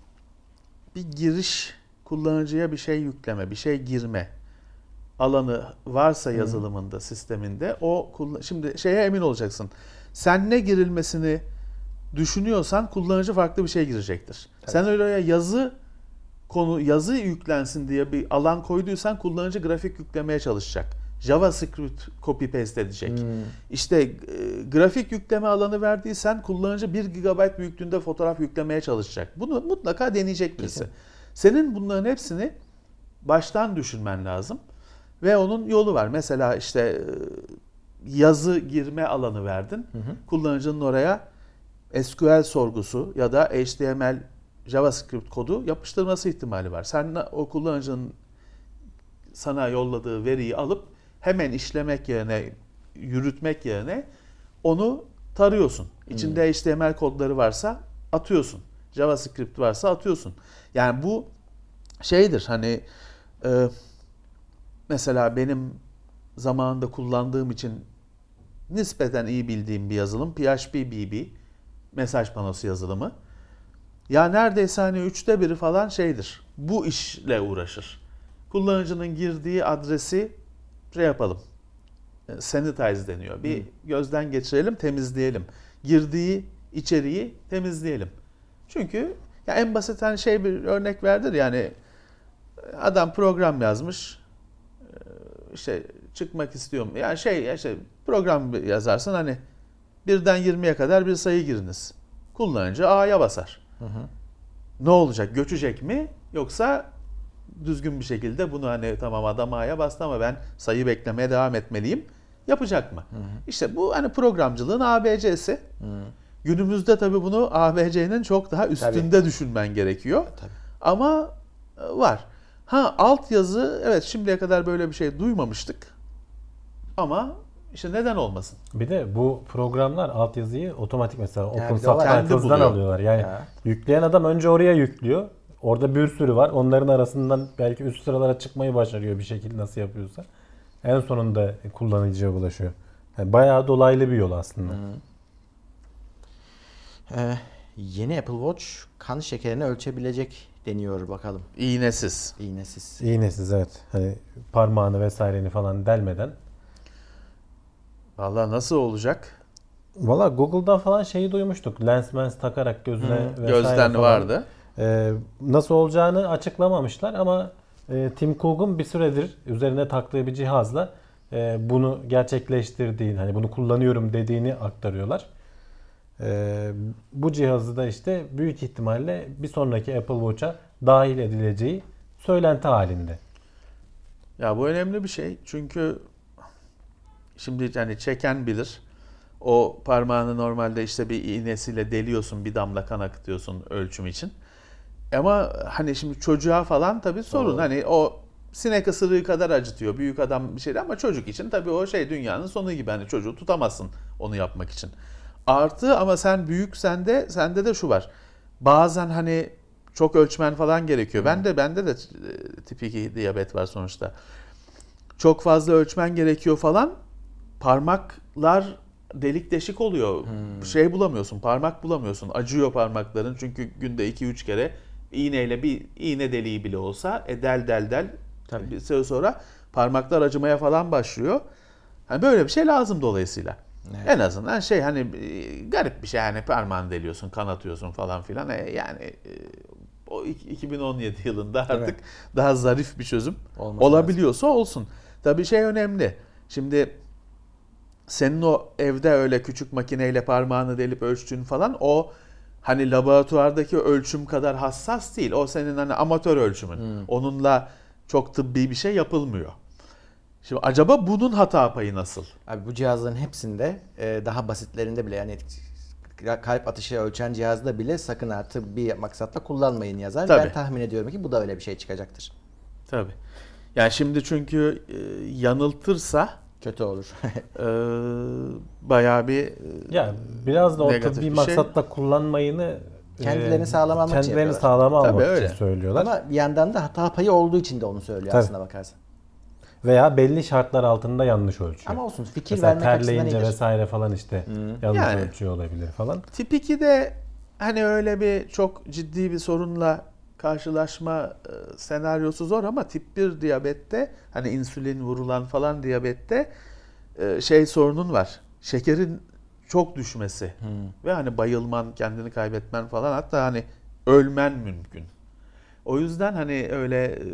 bir giriş, kullanıcıya bir şey yükleme, bir şey girme alanı varsa yazılımında, hmm. sisteminde o şimdi şeye emin olacaksın. Sen ne girilmesini düşünüyorsan kullanıcı farklı bir şey girecektir. Evet. Sen oraya yazı konu yazı yüklensin diye bir alan koyduysan kullanıcı grafik yüklemeye çalışacak. JavaScript copy paste edecek. Hmm. İşte e, grafik yükleme alanı verdiysen kullanıcı bir gigabayt büyüklüğünde fotoğraf yüklemeye çalışacak. Bunu mutlaka deneyecek birisi. Kesin. Senin bunların hepsini baştan düşünmen lazım. Ve onun yolu var. Mesela işte yazı girme alanı verdin. Hı hı. Kullanıcının oraya S Q L sorgusu ya da H T M L, JavaScript kodu yapıştırması ihtimali var. Sen o kullanıcının sana yolladığı veriyi alıp hemen işlemek yerine, yürütmek yerine onu tarıyorsun. İçinde hmm. H T M L kodları varsa atıyorsun. JavaScript varsa atıyorsun. Yani bu şeydir, hani e, mesela benim zamanında kullandığım için nispeten iyi bildiğim bir yazılım P H P B B, mesaj panosu yazılımı. Ya neredeyse hani üçte biri falan şeydir. Bu işle uğraşır. Kullanıcının girdiği adresi şey yapalım. Sanitize deniyor. Bir hmm. gözden geçirelim, temizleyelim. Girdiği içeriği temizleyelim. Çünkü ya en basit hani şey bir örnek verdir, yani adam program yazmış. İşte çıkmak istiyorum. Yani şey işte program yazarsın, hani birden yirmiye kadar bir sayı giriniz. Kullanıcı A'ya basar. Hı hı. Ne olacak? Göçecek mi? Yoksa düzgün bir şekilde bunu hani tamam adam A'ya bastı ama ben sayı beklemeye devam etmeliyim. Yapacak mı? Hı hı. İşte bu hani programcılığın A B C'si. Hı. Günümüzde tabii bunu A B C'nin çok daha üstünde tabii. düşünmen gerekiyor. Tabii. Ama var. Ha altyazı, evet şimdiye kadar böyle bir şey duymamıştık. Ama işte neden olmasın? Bir de bu programlar altyazıyı otomatik mesela yani OpenSat sayfasından alıyorlar. Yani ya. Yükleyen adam önce oraya yüklüyor. Orada bir sürü var. Onların arasından belki üst sıralara çıkmayı başarıyor bir şekilde, nasıl yapıyorsa. En sonunda kullanıcıya ulaşıyor. Yani bayağı dolaylı bir yol aslında. Hmm. Ee, yeni Apple Watch kan şekerini ölçebilecek deniyor, bakalım. İğnesiz. İğnesiz. İğnesiz, evet. Hani parmağını vesaireni falan delmeden. Vallahi nasıl olacak? Valla Google'dan falan şeyi duymuştuk. Lens mens takarak gözüne hmm. vesaire gözden falan. vardı. Ee, nasıl olacağını açıklamamışlar ama E, Tim Cook'un bir süredir üzerine taktığı bir cihazla e, bunu gerçekleştirdiğini, hani bunu kullanıyorum dediğini aktarıyorlar. E, bu cihazı da işte büyük ihtimalle bir sonraki Apple Watch'a dahil edileceği söylenti halinde. Ya bu önemli bir şey. Çünkü şimdi hani çeken bilir. O parmağını normalde işte bir iğnesiyle deliyorsun, bir damla kan akıtıyorsun ölçüm için. Ama hani şimdi çocuğa falan tabii sorun. Doğru. Hani o sinek ısırığı kadar acıtıyor. Büyük adam bir şey ama çocuk için tabii o şey dünyanın sonu gibi. Hani çocuğu tutamazsın onu yapmak için. Artı ama sen büyük sende sende de şu var. Bazen hani çok ölçmen falan gerekiyor. Ben de bende de e, tip iki diyabet var sonuçta. Çok fazla ölçmen gerekiyor falan. Parmaklar delik deşik oluyor. Hmm. Şey bulamıyorsun, parmak bulamıyorsun. Acıyor parmakların çünkü günde iki üç kere iğneyle bir iğne deliği bile olsa e, del del del Tabii. bir süre sonra parmaklar acımaya falan başlıyor. Hani böyle bir şey lazım dolayısıyla. Evet. En azından şey hani e, garip bir şey yani parmağını deliyorsun, kanatıyorsun falan filan. E, yani e, o iki bin on yedi yılında artık Evet. daha zarif bir çözüm Olması olabiliyorsa olsun. Tabii şey önemli. Şimdi senin o evde öyle küçük makineyle parmağını delip ölçtüğün falan o hani laboratuvardaki ölçüm kadar hassas değil. O senin hani amatör ölçümün. Hmm. Onunla çok tıbbi bir şey yapılmıyor. Şimdi acaba bunun hata payı nasıl? Abi bu cihazların hepsinde e, daha basitlerinde bile yani kalp atışı ölçen cihazda bile sakın ha tıbbi maksatla kullanmayın yazar. Tabii. Ben tahmin ediyorum ki bu da öyle bir şey çıkacaktır. Tabii. Yani şimdi çünkü e, yanıltırsa kötü olur. e, bayağı bir e, ya biraz da o negatif tıbbi bir maksatla şey. kullanmayını Kendilerini sağlam almak için kendilerini yapıyorlar. sağlam almak Tabii için öyle. söylüyorlar. Ama bir yandan da hata payı olduğu için de onu söylüyor Tabii. aslına bakarsan. Veya belli şartlar altında yanlış ölçüyor. Ama olsun fikir Mesela vermek açısından terleyince iyidir. vesaire falan işte yanlış Yani. ölçüyor olabilir falan. Tip ikide hani öyle bir çok ciddi bir sorunla karşılaşma e, senaryosu zor ama tip bir diyabette hani insülin vurulan falan diyabette e, şey sorunun var. Şekerin çok düşmesi Hmm. ve hani bayılman, kendini kaybetmen falan hatta hani ölmen mümkün. O yüzden hani öyle e,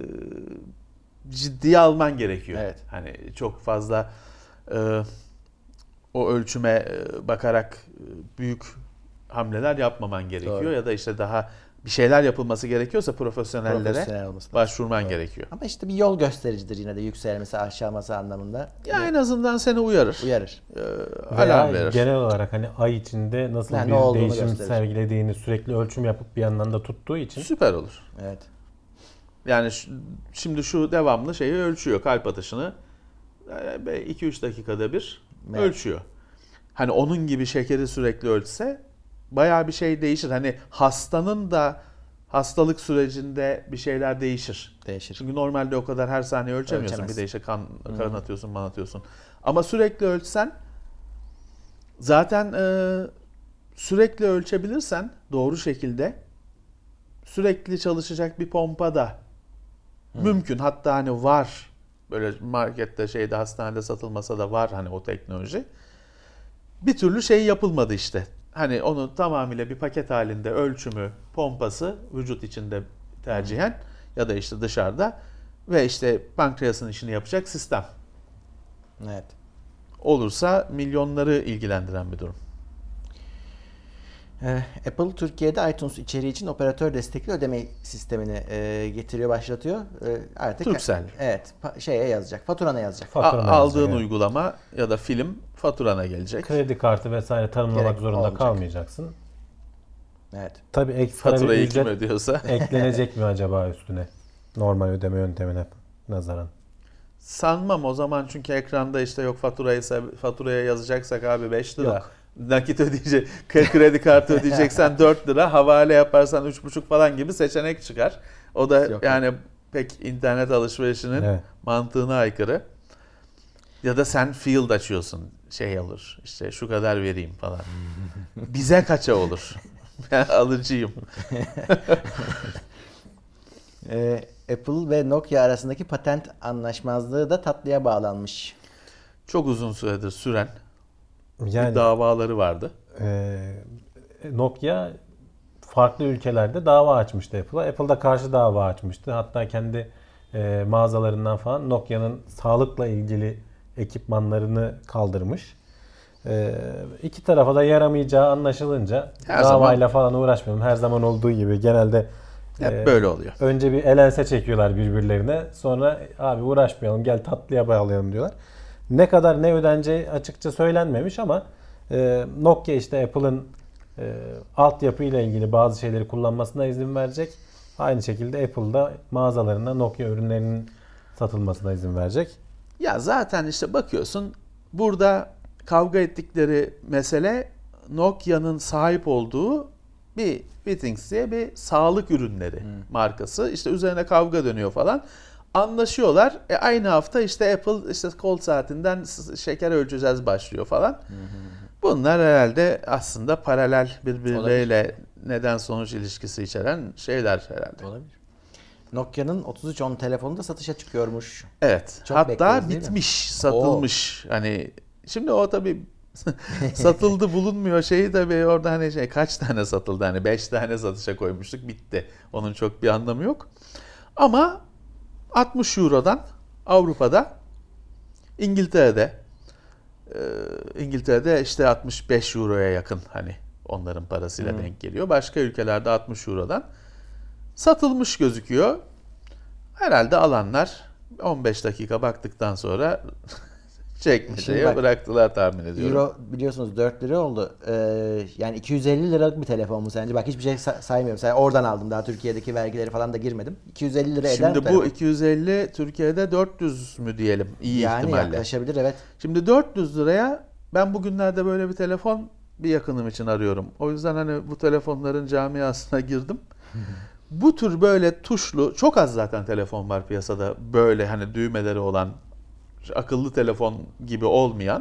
ciddiye alman gerekiyor. Evet. Hani çok fazla e, o ölçüme e, bakarak e, büyük hamleler yapmaman gerekiyor. Doğru. Ya da işte daha bir şeyler yapılması gerekiyorsa profesyonellere Profesyonel olması lazım. başvurman Doğru. gerekiyor. Ama işte bir yol göstericidir yine de yükselmesi aşağıması anlamında. Ya en azından seni uyarır. Uyarır. E, Veya alarm verir. genel olarak hani ay içinde nasıl Yani ne bir olduğunu değişim gösterir. sergilediğini sürekli ölçüm yapıp bir yandan da tuttuğu için Süper olur. Evet. Yani şu- şimdi şu devamlı şeyi ölçüyor. Kalp atışını iki üç dakikada bir Evet. ölçüyor. Hani onun gibi şekeri sürekli ölçse bayağı bir şey değişir. Hani hastanın da hastalık sürecinde bir şeyler değişir. Değişir. Çünkü normalde o kadar her saniye ölçemiyorsun. Ölçemez. Bir de işte kan, kan atıyorsun, man atıyorsun. Ama sürekli ölçsen zaten e, sürekli ölçebilirsen doğru şekilde sürekli çalışacak bir pompa da mümkün. Hatta hani var. Böyle markette şeyde hastanede satılmasa da var hani o teknoloji. Bir türlü şey yapılmadı işte. Hani onu tamamıyla bir paket halinde ölçümü, pompası vücut içinde tercihen ya da işte dışarıda ve işte pankreasın işini yapacak sistem. Evet. Olursa milyonları ilgilendiren bir durum. Ee, Apple Türkiye'de iTunes içeriği için operatör destekli ödeme sistemini e, getiriyor, başlatıyor. E, artık Turkcell. Evet, pa- şeye yazacak, faturana yazacak. Faturana A- aldığın yazacak, evet. uygulama ya da film faturana gelecek. kredi kartı vesaire tanımlamak Gerek zorunda olmayacak. kalmayacaksın. Evet. Tabii ekstra bir Faturayı kim ücret ödüyorsa. eklenecek mi acaba üstüne? Normal ödeme yöntemine nazaran. Sanmam o zaman çünkü ekranda işte yok faturayı faturaya yazacaksak abi beş lira. Yok. Nakit ödeyecek, kredi kartı ödeyeceksen dört lira, havale yaparsan üç buçuk falan gibi seçenek çıkar. O da Yok. yani pek internet alışverişinin Evet. mantığına aykırı. Ya da sen field açıyorsun, şey olur, işte şu kadar vereyim falan. Bize kaça olur? Ben alıcıyım. Ee, Apple ve Nokia arasındaki patent anlaşmazlığı da tatlıya bağlanmış. Çok uzun süredir süren Yani bir davaları vardı. e, Nokia farklı ülkelerde dava açmıştı Apple'a. Apple da karşı dava açmıştı. Hatta kendi e, mağazalarından falan Nokia'nın sağlıkla ilgili ekipmanlarını kaldırmış. E, iki tarafa da yaramayacağı anlaşılınca Her davayla falan uğraşmıyorum. Her zaman olduğu gibi genelde Hep e, böyle oluyor. önce bir elense çekiyorlar birbirlerine. Sonra abi uğraşmayalım gel tatlıya bağlayalım diyorlar. Ne kadar ne ödeneceği açıkça söylenmemiş ama e, Nokia işte Apple'ın e, altyapı ile ilgili bazı şeyleri kullanmasına izin verecek. Aynı şekilde Apple'da mağazalarında Nokia ürünlerinin satılmasına izin verecek. Ya zaten işte bakıyorsun burada kavga ettikleri mesele Nokia'nın sahip olduğu bir Fittings diye bir sağlık ürünleri hmm. markası. İşte üzerine kavga dönüyor falan. Anlaşıyorlar. E aynı hafta işte Apple işte kol saatinden şeker ölçeceğiz başlıyor falan. Hmm. Bunlar herhalde aslında paralel birbirleriyle olabilir. Neden sonuç ilişkisi içeren şeyler herhalde. Olabilir. Nokia'nın otuz üç on telefonu da satışa çıkıyormuş. Evet. Çok hatta bitmiş, satılmış. Oo. Hani şimdi o tabii satıldı bulunmuyor şeyi tabii orada hani şey kaç tane satıldı hani beş tane satışa koymuştuk bitti. Onun çok bir anlamı yok. Ama altmış Euro'dan Avrupa'da İngiltere'de e, İngiltere'de işte altmış beş Euro'ya yakın hani onların parasıyla hmm. denk geliyor. Başka ülkelerde altmış Euro'dan satılmış gözüküyor. Herhalde alanlar on beş dakika baktıktan sonra çekmeceye bıraktılar tahmin ediyorum. Euro biliyorsunuz dört lira oldu. Ee, yani iki yüz elli liralık bir telefon mu sence? Bak hiçbir şey saymıyorum. Sen oradan aldım daha Türkiye'deki vergileri falan da girmedim. iki yüz elli lira eder Şimdi bu telefon. iki yüz elli Türkiye'de dört yüz mü diyelim iyi yani ihtimalle. Yani yaklaşabilir evet. Şimdi dört yüz liraya ben bugünlerde böyle bir telefon bir yakınım için arıyorum. O yüzden hani bu telefonların camiasına girdim. Bu tür böyle tuşlu çok az zaten telefon var piyasada böyle hani düğmeleri olan akıllı telefon gibi olmayan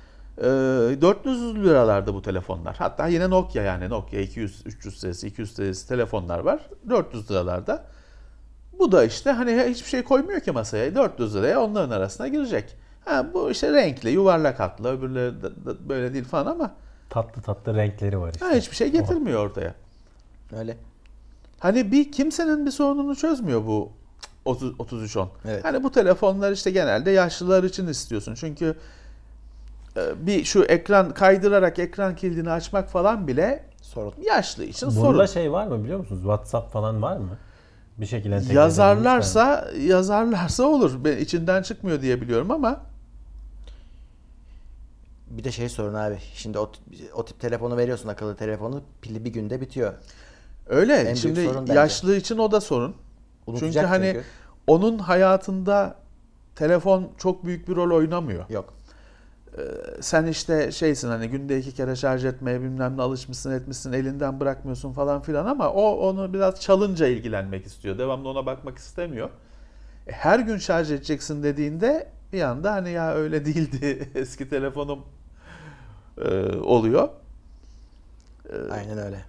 dört yüz liralarda bu telefonlar. Hatta yine Nokia yani Nokia iki yüz, üç yüz serisi, iki yüz serisi telefonlar var. dört yüz liralarda. Bu da işte hani hiçbir şey koymuyor ki masaya. dört yüz liraya onların arasına girecek. Ha, bu işte renkli, yuvarlak hatlı, öbürleri de, de böyle değil falan ama tatlı tatlı renkleri var işte. Ha, hiçbir şey getirmiyor ortaya. Öyle. Hani bir kimsenin bir sorununu çözmüyor bu otuz üç on. Evet. Hani bu telefonlar işte genelde yaşlılar için istiyorsun. Çünkü bir şu ekran kaydırarak ekran kilidini açmak falan bile sorun. Yaşlı için Bunda sorun. Bunda şey var mı biliyor musunuz? WhatsApp falan var mı? Bir şekilde yazarlarsa yazarlarsa olur. Ben içinden çıkmıyor diye biliyorum ama bir de şey sorun abi. Şimdi o, o tip telefonu veriyorsun akıllı telefonu pili bir günde bitiyor. Öyle. En şimdi yaşlı için o da sorun. Çünkü çünkü hani onun hayatında telefon çok büyük bir rol oynamıyor. Yok. Ee, sen işte şeysin hani günde iki kere şarj etmeye bilmem ne alışmışsın etmişsin elinden bırakmıyorsun falan filan ama o onu biraz çalınca ilgilenmek istiyor. Devamlı ona bakmak istemiyor. E, her gün şarj edeceksin dediğinde bir anda hani ya öyle değildi eski telefonum e, oluyor. E, Aynen öyle.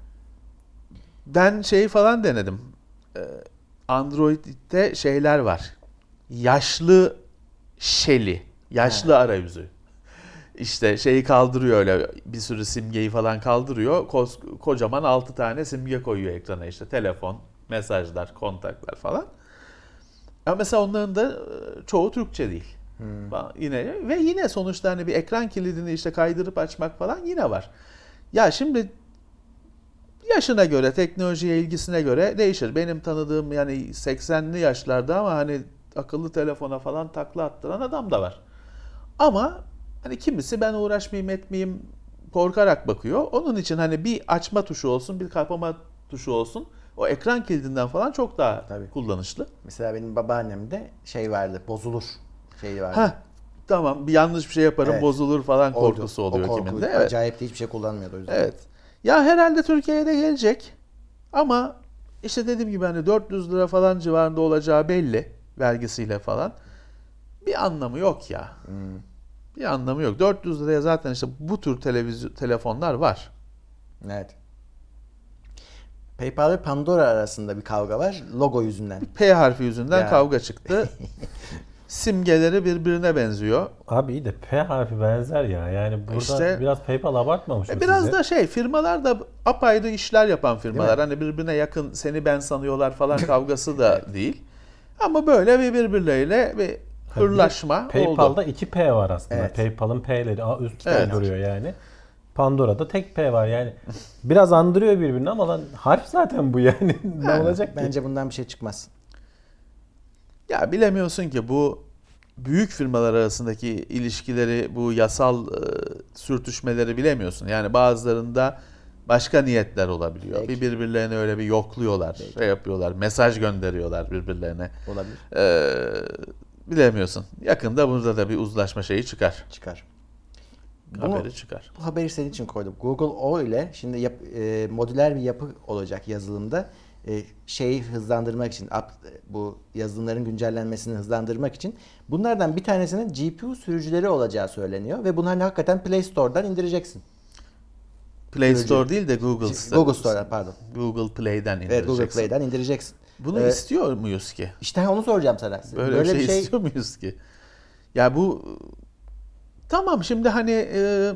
Ben şeyi falan denedim. E, Android'de şeyler var. Yaşlı Shelly. Yaşlı He. arayüzü. İşte şeyi kaldırıyor öyle bir sürü simgeyi falan kaldırıyor. Ko- kocaman altı tane simge koyuyor ekrana işte. Telefon, mesajlar, kontaklar falan. Ama mesela onların da çoğu Türkçe değil. Hmm. Yine ve yine sonuçta hani bir ekran kilidini işte kaydırıp açmak falan yine var. Ya şimdi yaşına göre, teknolojiye ilgisine göre değişir. Benim tanıdığım yani seksenli yaşlarda ama hani akıllı telefona falan takla attıran adam da var. Ama hani kimisi ben uğraşmayayım etmeyeyim korkarak bakıyor. Onun için hani bir açma tuşu olsun, bir kapama tuşu olsun. O ekran kilidinden falan çok daha Tabii. kullanışlı. Mesela benim babaannemde şey vardı, bozulur şeyi vardı. Heh, tamam bir yanlış bir şey yaparım evet. bozulur falan Oldu. korkusu oluyor o korku, kiminde. Evet. Acayip de hiçbir şey kullanmıyordu o yüzden. Evet. Ya herhalde Türkiye'ye de gelecek ama işte dediğim gibi hani dört yüz lira falan civarında olacağı belli vergisiyle falan. Bir anlamı yok ya. Hmm. Bir anlamı yok. dört yüz liraya zaten işte bu tür televizyon telefonlar var. Evet. PayPal ve Pandora arasında bir kavga var. Logo yüzünden. P harfi yüzünden ya. Kavga çıktı. Simgeleri birbirine benziyor. Abi iyi de P harfi benzer ya. Yani burada işte, biraz PayPal abartmamış mı e Biraz size? da şey firmalar da apayrı işler yapan firmalar. Hani birbirine yakın seni ben sanıyorlar falan kavgası da değil. Ama böyle bir birbirleriyle bir hırlaşma PayPal'da oldu. iki P var aslında. Evet. PayPal'ın P'leri a- üst üste Evet. duruyor yani. Pandora'da tek P var yani. Biraz andırıyor birbirini ama lan harf zaten bu yani. Ne Yani, olacak ki? Bence bundan bir şey çıkmaz. Ya bilemiyorsun ki bu büyük firmalar arasındaki ilişkileri, bu yasal e, sürtüşmeleri bilemiyorsun. Yani bazılarında başka niyetler olabiliyor. Belki. Bir birbirlerini öyle bir yokluyorlar, Belki. şey yapıyorlar, mesaj gönderiyorlar birbirlerine. Olabilir. Ee, bilemiyorsun. Yakında burada da bir uzlaşma şeyi çıkar. Çıkar. Bunu, Haberi çıkar. bu haberi senin için koydum. Google O ile şimdi yap, e, modüler bir yapı olacak yazılımda. E, şeyi hızlandırmak için, up, bu yazılımların güncellenmesini hızlandırmak için bunlardan bir tanesinin G P U sürücüleri olacağı söyleniyor ve bunu hani hakikaten Play Store'dan indireceksin. Play Sürücü. Store değil de Google Store. Google Store'dan pardon. Google Play'den indireceksin. Evet, Google Play'den indireceksin. Bunu Ee, istiyor muyuz ki? İşte onu soracağım sana. Böyle, bir şey, istiyor muyuz ki? Ya bu tamam şimdi hani e,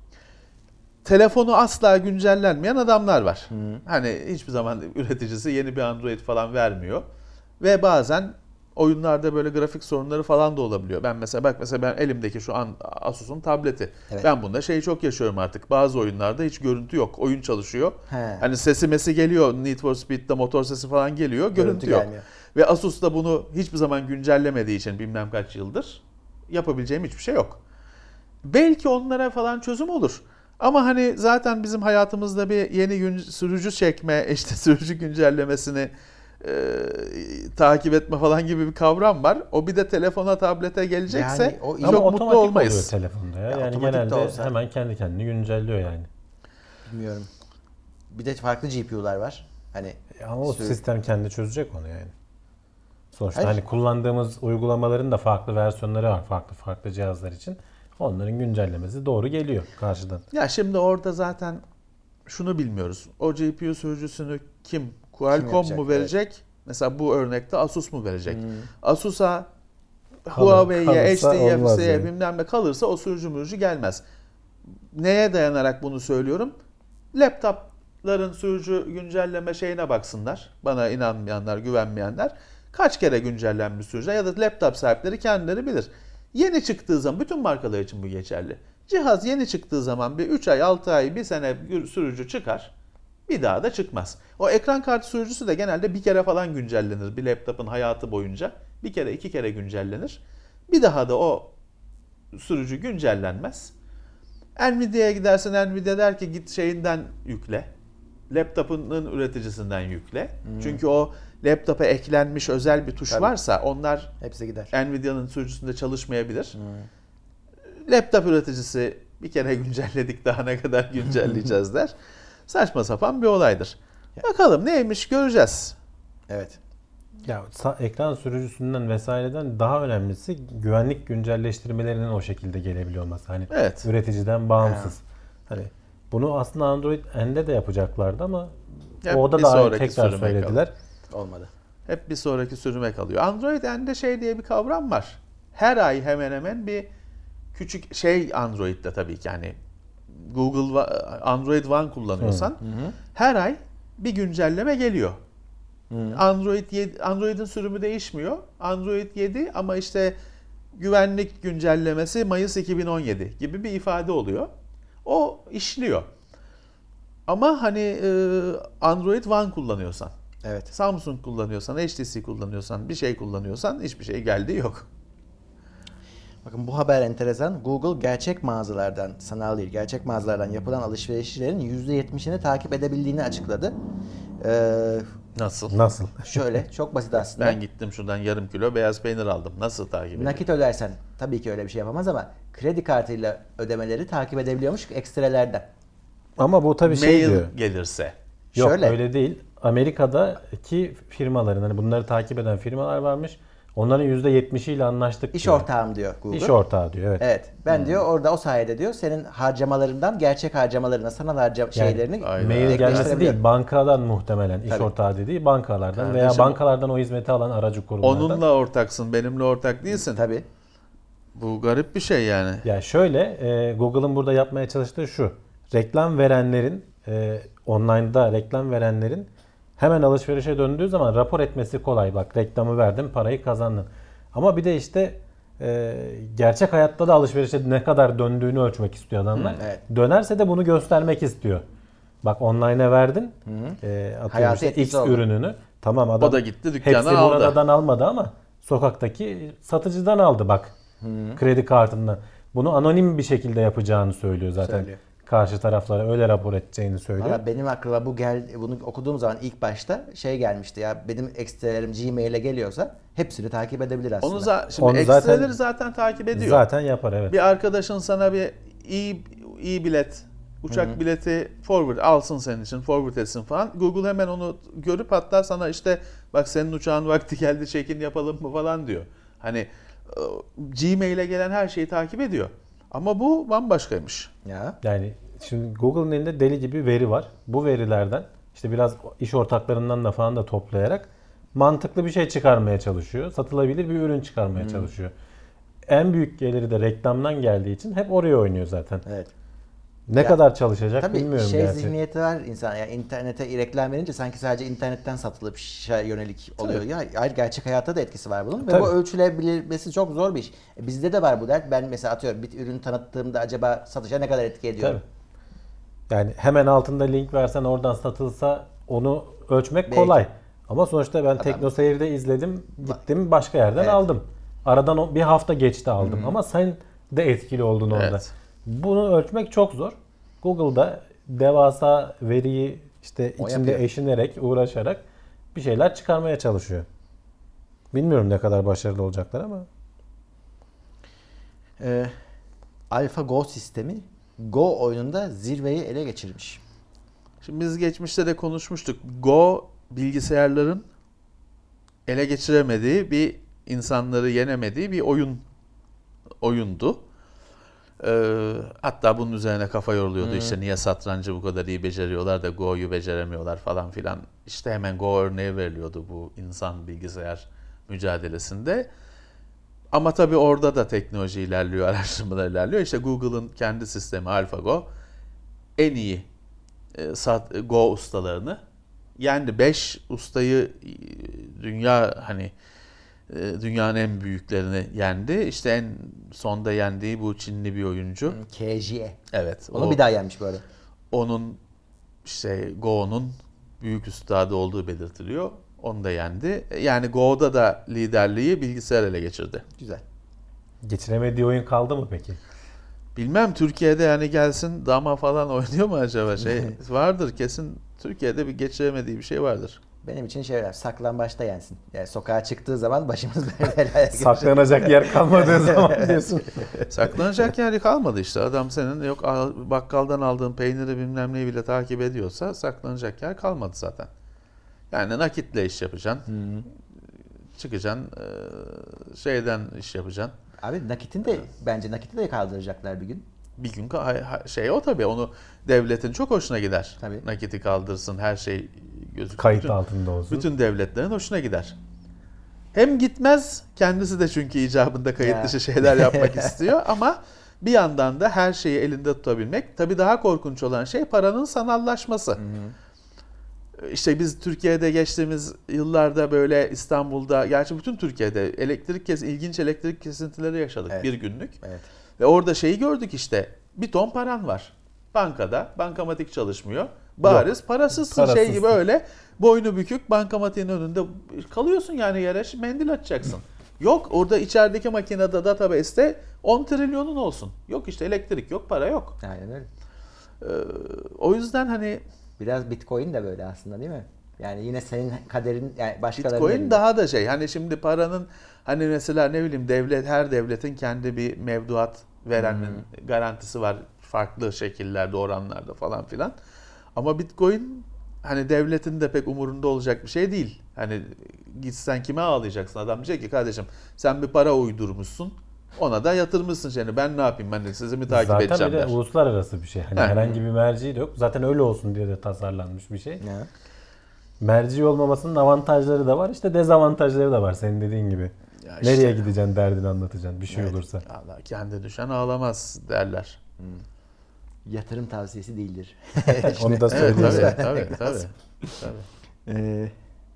telefonu asla güncellenmeyen adamlar var. Hı. Hani hiçbir zaman üreticisi yeni bir Android falan vermiyor. Ve bazen oyunlarda böyle grafik sorunları falan da olabiliyor. Ben mesela bak mesela ben elimdeki şu an Asus'un tableti. Evet. Ben bunda şeyi çok yaşıyorum artık. Bazı oyunlarda hiç görüntü yok. Oyun çalışıyor. He. Hani sesi mesi geliyor. Need for Speed'de motor sesi falan geliyor. Görüntü, Görüntü yok. gelmiyor. Ve Asus da bunu hiçbir zaman güncellemediği için bilmem kaç yıldır yapabileceğim hiçbir şey yok. Belki onlara falan çözüm olur. Ama hani zaten bizim hayatımızda bir yeni gün, sürücü çekme, işte sürücü güncellemesini e, takip etme falan gibi bir kavram var. O bir de telefona, tablete gelecekse Yani o- çok Ama mutlu otomatik olmayız. oluyor telefonda ya. Ya yani otomatik de genelde olsa- hemen kendi kendini güncelliyor yani. Bilmiyorum. Bir de farklı G P U'lar var. Hani Ama o sürü- sistem kendi çözecek onu yani. Sonuçta Hayır. hani kullandığımız uygulamaların da farklı versiyonları var farklı farklı cihazlar için. Onların güncellemesi doğru geliyor karşıdan. Ya şimdi orada zaten şunu bilmiyoruz. O G P U sürücüsünü kim? Qualcomm yapacak? mu verecek? Mesela bu örnekte Asus mu verecek? Hmm. Asus'a, Kalır- Huawei'ye, kalırsa H T olmaz C'ye yani. bilmem ne kalırsa o sürücü mürücü gelmez. Neye dayanarak bunu söylüyorum? Laptopların sürücü güncelleme şeyine baksınlar. Bana inanmayanlar, güvenmeyenler. Kaç kere güncellenmiş sürücüler ya da laptop sahipleri kendileri bilir. Yeni çıktığı zaman, bütün markalar için bu geçerli. Cihaz yeni çıktığı zaman bir üç ay, altı ay, bir sene sürücü çıkar. Bir daha da çıkmaz. O ekran kartı sürücüsü de genelde bir kere falan güncellenir. Bir laptopun hayatı boyunca. Bir kere, iki kere güncellenir. Bir daha da o sürücü güncellenmez. Nvidia'ya gidersin, Nvidia der ki git şeyinden yükle. Laptopunun üreticisinden yükle. Çünkü o laptopa eklenmiş özel bir tuş Tabii. varsa onlar hepsi gider. Nvidia'nın sürücüsünde çalışmayabilir. Laptop üreticisi bir kere güncelledik daha ne kadar güncelleyeceğiz der. Saçma sapan bir olaydır. Bakalım neymiş göreceğiz. Evet. Ya sa- ekran sürücüsünden vesaireden daha önemlisi güvenlik güncelleştirmelerinin o şekilde gelebiliyor olması. Hani Evet. üreticiden bağımsız. Hani bunu aslında Android N'de de yapacaklardı ama Hep orada bir da aynı sonraki tekrar sürüme söylediler. Olmadı. Hep bir sonraki sürüme kalıyor. Android N'de şey diye bir kavram var. Her ay hemen hemen bir küçük şey Android'de tabii ki yani Google Android One kullanıyorsan her ay bir güncelleme geliyor. Android yedi, Android'in sürümü değişmiyor. Android yedi ama işte güvenlik güncellemesi Mayıs iki bin on yedi gibi bir ifade oluyor. O işliyor. Ama hani e, Android One kullanıyorsan, Evet. Samsung kullanıyorsan, H T C kullanıyorsan, bir şey kullanıyorsan hiçbir şey geldiği yok. Bakın bu haber enteresan. Google gerçek mağazalardan, sanal değil, gerçek mağazalardan yapılan alışverişlerin yüzde yetmişini takip edebildiğini açıkladı. Ee, Nasıl? Nasıl? şöyle, çok basit aslında. Ben gittim şuradan yarım kilo beyaz peynir aldım. Nasıl takip edeyim? Nakit ödersen tabii ki öyle bir şey yapamaz ama kredi kartıyla ödemeleri takip edebiliyormuş ekstrelerden. Ama bu tabii şey Mail diyor. gelirse. Yok Şöyle. öyle değil. Amerika'daki firmaların hani bunları takip eden firmalar varmış. Onların yüzde yetmişiyle anlaştık İş diyor. ortağım diyor Google. İş ortağı diyor evet. Evet. Ben diyor orada o sayede diyor senin harcamalarından gerçek harcamalarına, sanal harca şeylerini aynen. Mail gelmesi ekleştirebiliyor. değil, bankadan muhtemelen iş Tabii. ortağı dediği bankalardan veya Kardeşim, bankalardan o hizmeti alan aracı kurumlardan. Onunla ortaksın, benimle ortak değilsin. Tabii. Bu garip bir şey yani. Ya şöyle, e, Google'ın burada yapmaya çalıştığı şu. Reklam verenlerin, e, online'da reklam verenlerin Hemen alışverişe döndüğü zaman rapor etmesi kolay. Bak reklamı verdin, parayı kazandın. Ama bir de işte e, gerçek hayatta da alışverişe ne kadar döndüğünü ölçmek istiyor adamlar. Hı, evet. Dönerse de bunu göstermek istiyor. Bak online'a verdin. E, atıyorum Hayatı işte etkisi X oldu. ürününü. Tamam adam O da gitti dükkandan hepsi aldı. buradan almadı ama sokaktaki satıcıdan aldı bak. Kredi kartından. Bunu anonim bir şekilde yapacağını söylüyor zaten. Söylüyor. Karşı taraflara öyle rapor edeceğini söylüyor. Valla benim aklıma bu gel bunu okuduğum zaman ilk başta şey gelmişti ya, benim ekstrelerim Gmail'e geliyorsa hepsini takip edebilir aslında. Onu za- şimdi Onu ekstreleri zaten- zaten, takip ediyor. Zaten yapar evet. Bir arkadaşın sana bir iyi iyi bilet, uçak bileti forward alsın senin için, forward etsin falan. Google hemen onu görüp hatta sana işte bak senin uçağın vakti geldi, check-in yapalım mı falan diyor. Hani e, Gmail'e gelen her şeyi takip ediyor. Ama bu bambaşkaymış. Ya. Yani şimdi Google'ın elinde deli gibi veri var. Bu verilerden işte biraz iş ortaklarından da falan da toplayarak mantıklı bir şey çıkarmaya çalışıyor. Satılabilir bir ürün çıkarmaya çalışıyor. En büyük geliri de reklamdan geldiği için hep oraya oynuyor zaten. Evet. Ne Ya, kadar çalışacak Tabii bilmiyorum şey gerçi. zihniyeti var insan. Yani internete reklam verince sanki sadece internetten satılıp şeye yönelik oluyor. Ya hayır, gerçek hayatta da etkisi var bunun. Ve Tabii. bu ölçülebilmesi çok zor bir iş. E, bizde de var bu dert. Ben mesela atıyorum bir ürün tanıttığımda acaba satışa ne kadar etki ediyor? Tabii. Yani hemen altında link versen oradan satılsa onu ölçmek Belki. kolay. Ama sonuçta ben TeknoSeyir'de izledim, gittim başka yerden Evet. aldım. Aradan o- bir hafta geçti aldım ama sen de etkili oldun orada. Evet. Bunu ölçmek çok zor. Google'da devasa veriyi işte O içinde yapıyor. eşinerek, uğraşarak bir şeyler çıkarmaya çalışıyor. Bilmiyorum ne kadar başarılı olacaklar ama. Ee, AlphaGo sistemi Go oyununda zirveyi ele geçirmiş. Şimdi biz geçmişte de konuşmuştuk. Go bilgisayarların ele geçiremediği, bir insanları yenemediği bir oyun oyundu. Ee, hatta bunun üzerine kafa yoruluyordu. İşte niye satrancı bu kadar iyi beceriyorlar da Go'yu beceremiyorlar falan filan. İşte hemen Go örneği veriliyordu bu insan bilgisayar mücadelesinde. Ama tabii orada da teknoloji ilerliyor, araştırmalar ilerliyor. İşte Google'ın kendi sistemi AlphaGo en iyi e, sat, Go ustalarını yendi. beş ustayı e, dünya hani e, dünyanın en büyüklerini yendi. İşte en sonda yendiği bu Çinli bir oyuncu. K J. Evet. Onu o- bir daha yenmiş böyle. Onun işte Go'nun büyük üstadı olduğu belirtiliyor. Onu da yendi. Yani Go'da da liderliği bilgisayar ele geçirdi. Güzel. Geçiremediği oyun kaldı mı peki? Bilmem Türkiye'de yani gelsin dama falan oynuyor mu acaba? Şey vardır kesin, Türkiye'de bir geçiremediği bir şey vardır. Benim için şey var, saklambaçta yensin. Yani sokağa çıktığı zaman başımız belaya girecek. Saklanacak yer kalmadığı zaman diyorsun. Saklanacak yeri kalmadı işte. Adam senin yok al- bakkaldan aldığın peyniri bilmem neyi bile takip ediyorsa saklanacak yer kalmadı zaten. Yani nakitle iş yapacaksın. Çıkacaksın eee, şeyden iş yapacaksın. Abi nakitin de bence nakiti de kaldıracaklar bir gün. Bir gün ka- ha- şey o tabii onu devletin çok hoşuna gider. Tabii. Nakiti kaldırsın, her şey gözükür. Kayıt Bütün- altında olsun. Bütün devletlerin hoşuna gider. Hem gitmez, kendisi de çünkü icabında kayıt Ya. dışı şeyler yapmak istiyor ama bir yandan da her şeyi elinde tutabilmek. Tabii daha korkunç olan şey paranın sanallaşması. İşte biz Türkiye'de geçtiğimiz yıllarda böyle İstanbul'da, gerçi bütün Türkiye'de elektrik kes ilginç elektrik kesintileri yaşadık Evet. bir günlük. Evet. Ve orada şeyi gördük işte. Bir ton paran var. Bankada. Bankamatik çalışmıyor. Bariz parasızsın, şey Parasızsın. gibi öyle. Boynu bükük bankamatiğin önünde kalıyorsun yani yere mendil açacaksın. Yok orada içerideki makinede database'te on trilyonun olsun. Yok işte elektrik yok, para yok. Aynen öyle. Ee, o yüzden hani Biraz Bitcoin de böyle aslında değil mi? Yani yine senin kaderin, yani başkalarının Bitcoin elinde. daha da şey hani şimdi paranın hani mesela ne bileyim devlet her devletin kendi bir mevduat verenin garantisi var farklı şekillerde oranlarda falan filan. Ama Bitcoin hani devletin de pek umurunda olacak bir şey değil. Hani gitsen kime ağlayacaksın? Adam diyecek ki kardeşim sen bir para uydurmuşsun. Ona da yatırmışsın şeyini. Ben ne yapayım? Ben de sizi mi takip Zaten edeceğim bir de der. uluslararası bir şey. Hani He. herhangi bir merci de yok. Zaten öyle olsun diye de tasarlanmış bir şey. Ya. Merci olmamasının avantajları da var. İşte dezavantajları da var senin dediğin gibi. Ya işte. Nereye gideceksin, derdini anlatacaksın bir şey Evet. olursa. Allah kendi düşen ağlamaz derler. Yatırım tavsiyesi değildir. Onu da Evet söyleyeyim. tabii tabii tabii. tabii. Ee,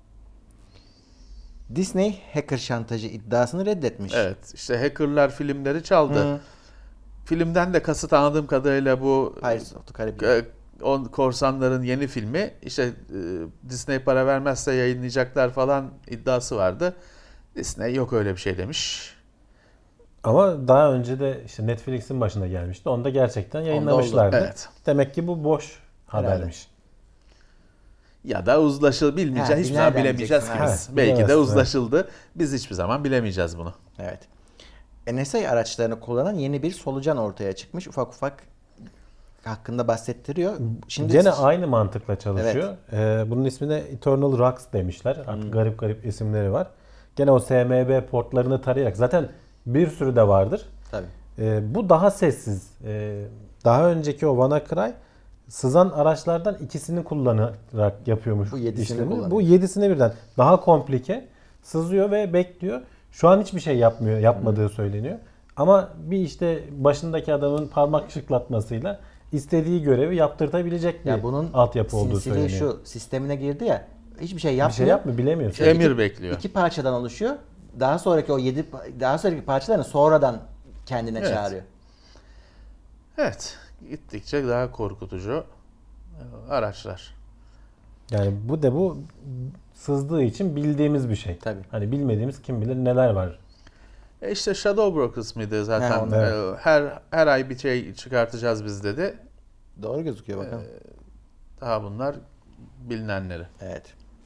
Disney hacker şantajı iddiasını reddetmiş. Evet, işte hackerlar filmleri çaldı. Hı. Filmden de kasıt anladığım kadarıyla bu Pirates of the Caribbean. e, o korsanların yeni filmi. İşte e, Disney para vermezse yayınlayacaklar falan iddiası vardı. Disney yok öyle bir şey demiş. Ama daha önce de işte Netflix'in başına gelmişti. Onu da gerçekten yayınlamışlardı. Evet. Demek ki bu boş Herhalde. habermiş. Ya da uzlaşıldı, bilmeyeceğiz. Ha, Hiçbir zaman nereden bilemeyeceğiz ki bileceksin? biz. Ha, Belki de bilemezsin, uzlaşıldı. Biz hiçbir zaman bilemeyeceğiz bunu. Evet. N S A araçlarını kullanan yeni bir solucan ortaya çıkmış. Ufak ufak hakkında bahsettiriyor. Şimdi Gene aynı mantıkla çalışıyor. Evet. Ee, bunun ismine Eternal Rocks demişler. Artık Hmm. garip garip isimleri var. Gene o S M B portlarını tarayarak. Zaten bir sürü de vardır. tabii. Ee, bu daha sessiz. Ee, daha önceki o WannaCry sızan araçlardan ikisini kullanarak yapıyormuş Bu yedisini işlemi. kullanıyor. Bu yedisini birden. Daha komplike. Sızıyor ve bekliyor. Şu an hiçbir şey yapmıyor, yapmadığı söyleniyor. Ama bir işte başındaki adamın parmak şıklatmasıyla istediği görevi yaptırtabilecek bir Ya bunun altyapı olduğu sinsiliği söyleniyor. şu, sistemine girdi ya, hiçbir şey Bir yapmıyor. şey yapmıyor, bilemiyorsun. Emir İki- bekliyor. İki parçadan oluşuyor. Daha sonraki o yedi daha sonraki parçalarını sonradan kendine Evet. çağırıyor. Evet. Gittikçe daha korkutucu e, araçlar. Yani bu da bu sızdığı için bildiğimiz bir şey. Tabii. Hani bilmediğimiz kim bilir neler var. E işte Shadow Brokers mıydı zaten? Ha, onlar. E, her her ay bir şey çıkartacağız biz dedi. Doğru gözüküyor bakalım. Daha bunlar bilinenleri. Evet.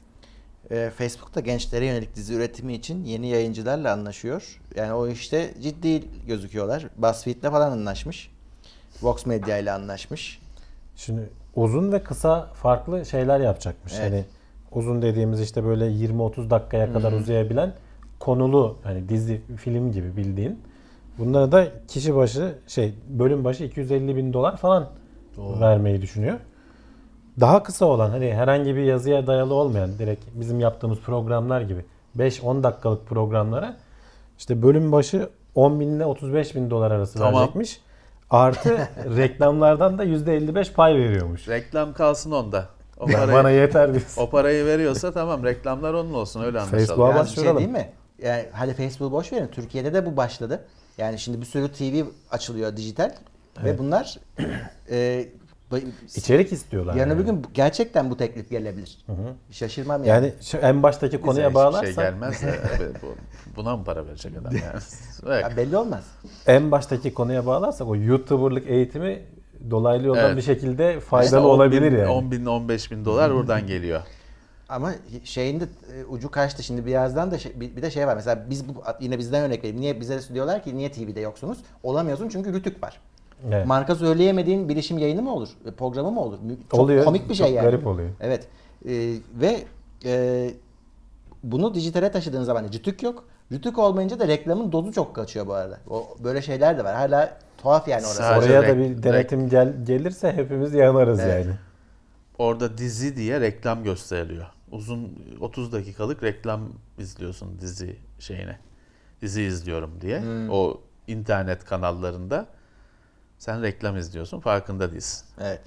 Ee, Facebook'ta gençlere yönelik dizi üretimi için yeni yayıncılarla anlaşıyor. Yani o işte ciddi gözüküyorlar. BuzzFeed'le falan anlaşmış. Vox Media ile anlaşmış. Şimdi uzun ve kısa farklı şeyler yapacakmış. Evet. Hani uzun dediğimiz işte böyle yirmi otuz dakikaya kadar uzayabilen konulu hani dizi film gibi bildiğin. Bunlara da kişi başı şey bölüm başı iki yüz elli bin dolar falan vermeyi düşünüyor. Daha kısa olan hani herhangi bir yazıya dayalı olmayan direkt bizim yaptığımız programlar gibi beş on dakikalık programlara işte bölüm başı on bin ile otuz beş bin dolar arası Tamam. verecekmiş. Artı reklamlardan da yüzde elli beş pay veriyormuş. Reklam kalsın onda. O Ya parayı, bana yeter biz. o parayı veriyorsa tamam, reklamlar onun olsun, öyle anlaşalım. Facebook'a Yani bir şey başvuralım. değil mi? Yani hadi Facebook'u boş verin. Türkiye'de de bu başladı. Yani şimdi bir sürü T V açılıyor dijital ve bunlar e, bu- İçerik istiyorlar. yarın yani. öbür gün bu- gerçekten bu teklif gelebilir. Şaşırmam yani. Yani şu en baştaki Bize konuya hiçbir bağlarsak şey gelmez de bu, buna mı para verecek adam yani? Evet. Ya belli olmaz. en baştaki konuya bağlarsak o YouTuber'lık eğitimi dolaylı yoldan Evet. bir şekilde faydalı İşte on bin, olabilir yani. on bin on beş bin dolar buradan geliyor. Ama şeyin de e, ucu kaçtı. Şimdi birazdan da şey- bir, bir de şey var. Mesela biz bu yine bizden örnek vereyim. Niye bize diyorlar ki niye T V'de yoksunuz? Olamıyorsun çünkü Rütük var. Evet. Marka söyleyemediğin bilişim yayını mı olur? E, Programı mı olur? Mü- Çok Oluyor. komik bir şey Çok yani. garip oluyor. Evet. E, ve e, bunu dijitale taşıdığın zaman Rütük yok. Rütük olmayınca da reklamın dozu çok kaçıyor bu arada. O böyle şeyler de var. Hala tuhaf yani orası. Sadece Oraya da rek- bir denetim gel, gelirse hepimiz yanarız Evet. yani. Orada dizi diye reklam gösteriliyor. Uzun otuz dakikalık reklam izliyorsun dizi şeyine. Dizi izliyorum diye. O internet kanallarında sen reklam izliyorsun, farkında değilsin. Evet.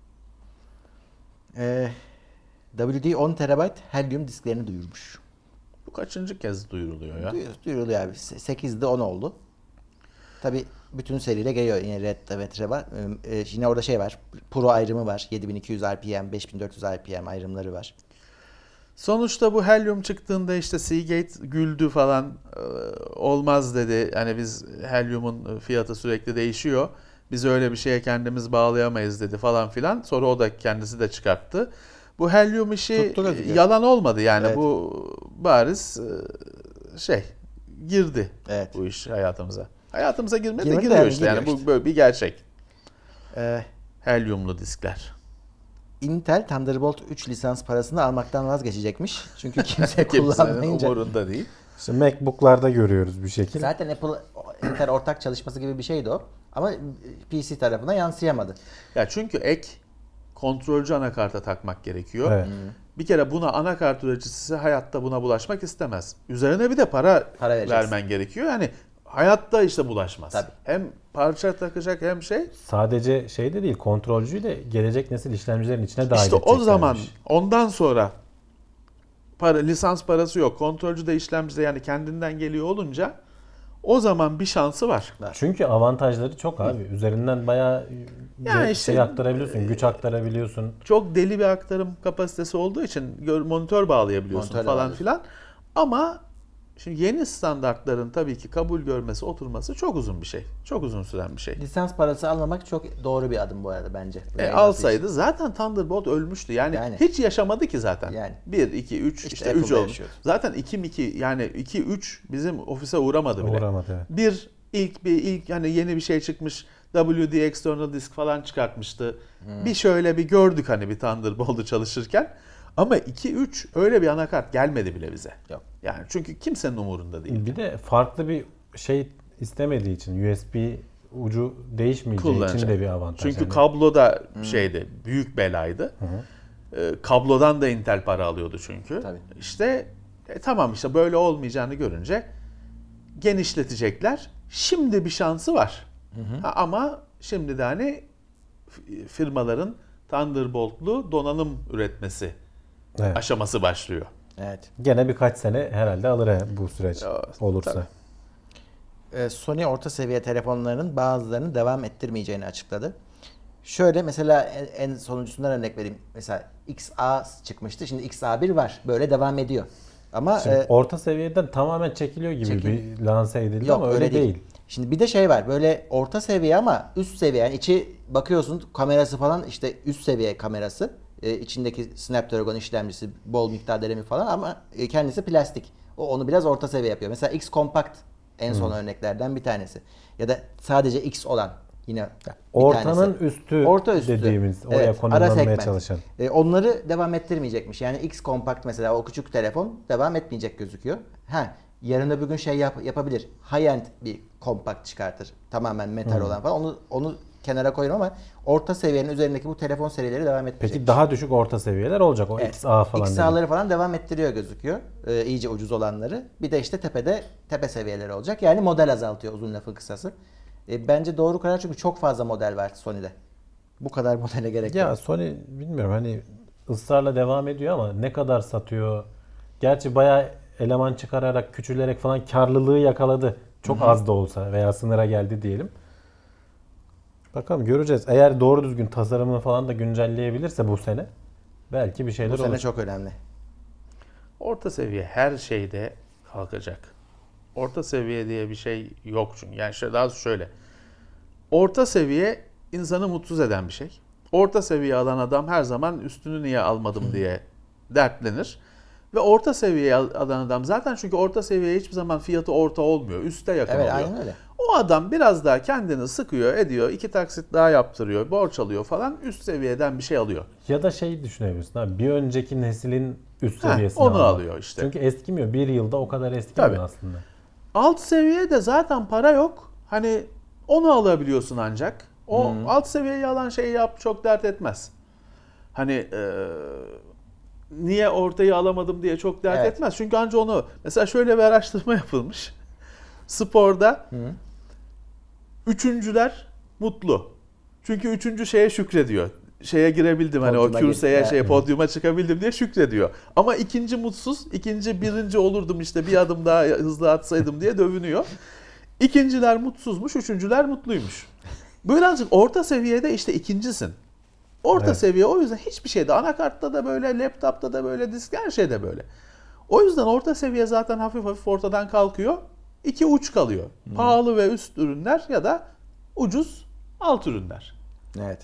E, W D on terabayt helyum disklerini duyurmuş. Bu kaçıncı kez duyuruluyor ya? Duyur- Duyuruluyor abi. sekizde on oldu. Tabi bütün seriyle geliyor yine Red ve Treba. Ee, yine orada şey var. Pro ayrımı var. yedi bin iki yüz R P M, beş bin dört yüz R P M ayrımları var. Sonuçta bu helyum çıktığında işte Seagate güldü falan, e, olmaz dedi. Hani biz helyumun fiyatı sürekli değişiyor. Biz öyle bir şeye kendimiz bağlayamayız dedi falan filan. Sonra o da kendisi de çıkarttı. Bu helyum işi Tuttu gözüküyor. yalan olmadı yani. Evet. Bu bariz e, şey girdi Evet. bu iş hayatımıza. Hayatımıza girmedi de Girmedi de giriyor yani işte. Yani giriyor bu işte. böyle bir gerçek. Ee, Helyumlu diskler. Intel Thunderbolt üç lisans parasını almaktan vazgeçecekmiş. Çünkü kimse Kimsenin kullanmayınca. umurunda değil. İşte MacBook'larda görüyoruz bir şekil. Zaten Apple Intel ortak çalışması gibi bir şeydi o. Ama P C tarafına yansıyamadı. Ya çünkü ek kontrolcü anakarta takmak gerekiyor. Evet. Bir kere buna anakart üreticisi hayatta buna bulaşmak istemez. Üzerine bir de para, Para vereceksin. vermen gerekiyor. Yani hayatta işte bulaşmaz. Tabii. Hem parça takacak hem şey. Sadece şey de değil, kontrolcüyü de gelecek nesil işlemcilerin içine dahil İşte o zaman edeceklermiş. ondan sonra para, lisans parası yok. Kontrolcü de işlemci de yani kendinden geliyor olunca o zaman bir şansı var. Çünkü avantajları çok abi. Üzerinden bayağı Yani şey işte- aktarabiliyorsun, güç aktarabiliyorsun. Çok deli bir aktarım kapasitesi olduğu için gör- monitör bağlayabiliyorsun Monitörle falan bağlıyorsun. filan. Ama şimdi yeni standartların tabii ki kabul görmesi, oturması çok uzun bir şey. Çok uzun süren bir şey. Lisans parası almamak çok doğru bir adım bu arada bence. E, Yayınlaması alsaydı zaten Thunderbolt ölmüştü. Yani, Yani. hiç yaşamadı ki zaten. Yani. bir, iki, üç, İşte işte üç Apple'da olmuş. yaşıyordu. Zaten iki, iki yani iki, üç bizim ofise uğramadı bile. Uğramadı, evet. Bir ilk bir ilk yani yeni bir şey çıkmış. W D External Disk falan çıkartmıştı. Hmm. Bir şöyle bir gördük hani bir Thunderbolt'u çalışırken. Ama iki üç öyle bir anakart gelmedi bile bize. Yok. Yani çünkü kimsenin umurunda değil. Bir de farklı bir şey istemediği için U S B ucu değişmeyeceği için Kullanacak. de bir avantaj. Çünkü Yani kablo da şeydi, büyük belaydı. Ee, kablodan da Intel para alıyordu çünkü. Tabii. İşte e, tamam işte böyle olmayacağını görünce genişletecekler. Şimdi bir şansı var. Ha, ama şimdi de hani f- firmaların Thunderbolt'lu donanım üretmesi evet. aşaması başlıyor. Evet. Gene birkaç sene herhalde alır he, bu süreç Ya, olursa. tabii. Ee, Sony orta seviye telefonlarının bazılarını devam ettirmeyeceğini açıkladı. Şöyle mesela en, en sonuncusundan örnek vereyim. Mesela X A çıkmıştı. Şimdi X A bir var. Böyle devam ediyor. Ama Şimdi e, orta seviyeden tamamen çekiliyor gibi Çekil- bir lanse edildi yok ama öyle değil. Şimdi bir de şey var. Böyle orta seviye ama üst seviye. Yani içi bakıyorsun kamerası falan işte üst seviye kamerası. Ee, içindeki Snapdragon işlemcisi, bol miktarda RAM'i falan ama e, kendisi plastik. O onu biraz orta seviye yapıyor. Mesela X Compact en son örneklerden bir tanesi. Ya da sadece X olan yine bir Ortanın tanesi. üstü, Orta üstü. dediğimiz, oraya Evet, ara konumlanmaya segment. çalışan. E, onları devam ettirmeyecekmiş. Yani X Compact mesela o küçük telefon devam etmeyecek gözüküyor. Ha, yarın öbür gün şey yap, yapabilir. High-end bir compact çıkartır. Tamamen metal olan falan. Onu onu kenara koyarım ama orta seviyenin üzerindeki bu telefon serileri devam ettirecek. Peki daha düşük orta seviyeler olacak o Evet. X A falan X dedi. A'ları falan devam ettiriyor gözüküyor. Ee, iyice ucuz olanları. Bir de işte tepede tepe seviyeleri olacak. Yani model azaltıyor uzun lafın kısası. Ee, bence doğru karar çünkü çok fazla model var Sony'de. Bu kadar modele gerek Ya yok. Sony bilmiyorum hani ısrarla devam ediyor ama ne kadar satıyor? Gerçi bayağı eleman çıkararak, küçülerek falan karlılığı yakaladı. Çok az da olsa veya sınıra geldi diyelim. Bakalım göreceğiz. Eğer doğru düzgün tasarımını falan da güncelleyebilirse bu sene belki bir şeyler Bu sene olur. çok önemli. Orta seviye her şeyde kalkacak. Orta seviye diye bir şey yok çünkü. Yani şöyle, daha doğrusu şöyle. Orta seviye insanı mutsuz eden bir şey. Orta seviye alan adam her zaman üstünü niye almadım diye dertlenir. Ve orta seviye alan adam zaten çünkü orta seviye hiçbir zaman fiyatı orta olmuyor. Üste yakın Evet, oluyor. aynen öyle. O adam biraz daha kendini sıkıyor, ediyor. iki taksit daha yaptırıyor, borç alıyor falan. Üst seviyeden bir şey alıyor. Ya da şey düşünebilirsin abi. Bir önceki neslin üst Heh, seviyesini onu almak. alıyor işte. Çünkü eskimiyor. Bir yılda o kadar eskimiyor Tabii. aslında. Alt seviyede zaten para yok. Hani onu alabiliyorsun ancak. O alt seviyeyi alan şeyi yap çok dert etmez. Hani e, niye ortayı alamadım diye çok dert Evet. etmez. Çünkü anca onu mesela şöyle bir araştırma yapılmış. Sporda üçüncüler mutlu. Çünkü üçüncü şeye şükrediyor. Şeye girebildim hani o Podyuma kürseye gir- şeye evet. podyuma çıkabildim diye şükrediyor. Ama ikinci mutsuz, ikinci birinci olurdum işte bir adım daha hızlı atsaydım diye dövünüyor. İkinciler mutsuzmuş, üçüncüler mutluymuş. Birazcık orta seviyede işte ikincisin. Orta Evet. seviye o yüzden hiçbir şeyde anakartta da böyle, laptopta da böyle, disk her şeyde böyle. O yüzden orta seviye zaten hafif hafif ortadan kalkıyor. İki uç kalıyor. Pahalı ve üst ürünler ya da ucuz alt ürünler. Evet.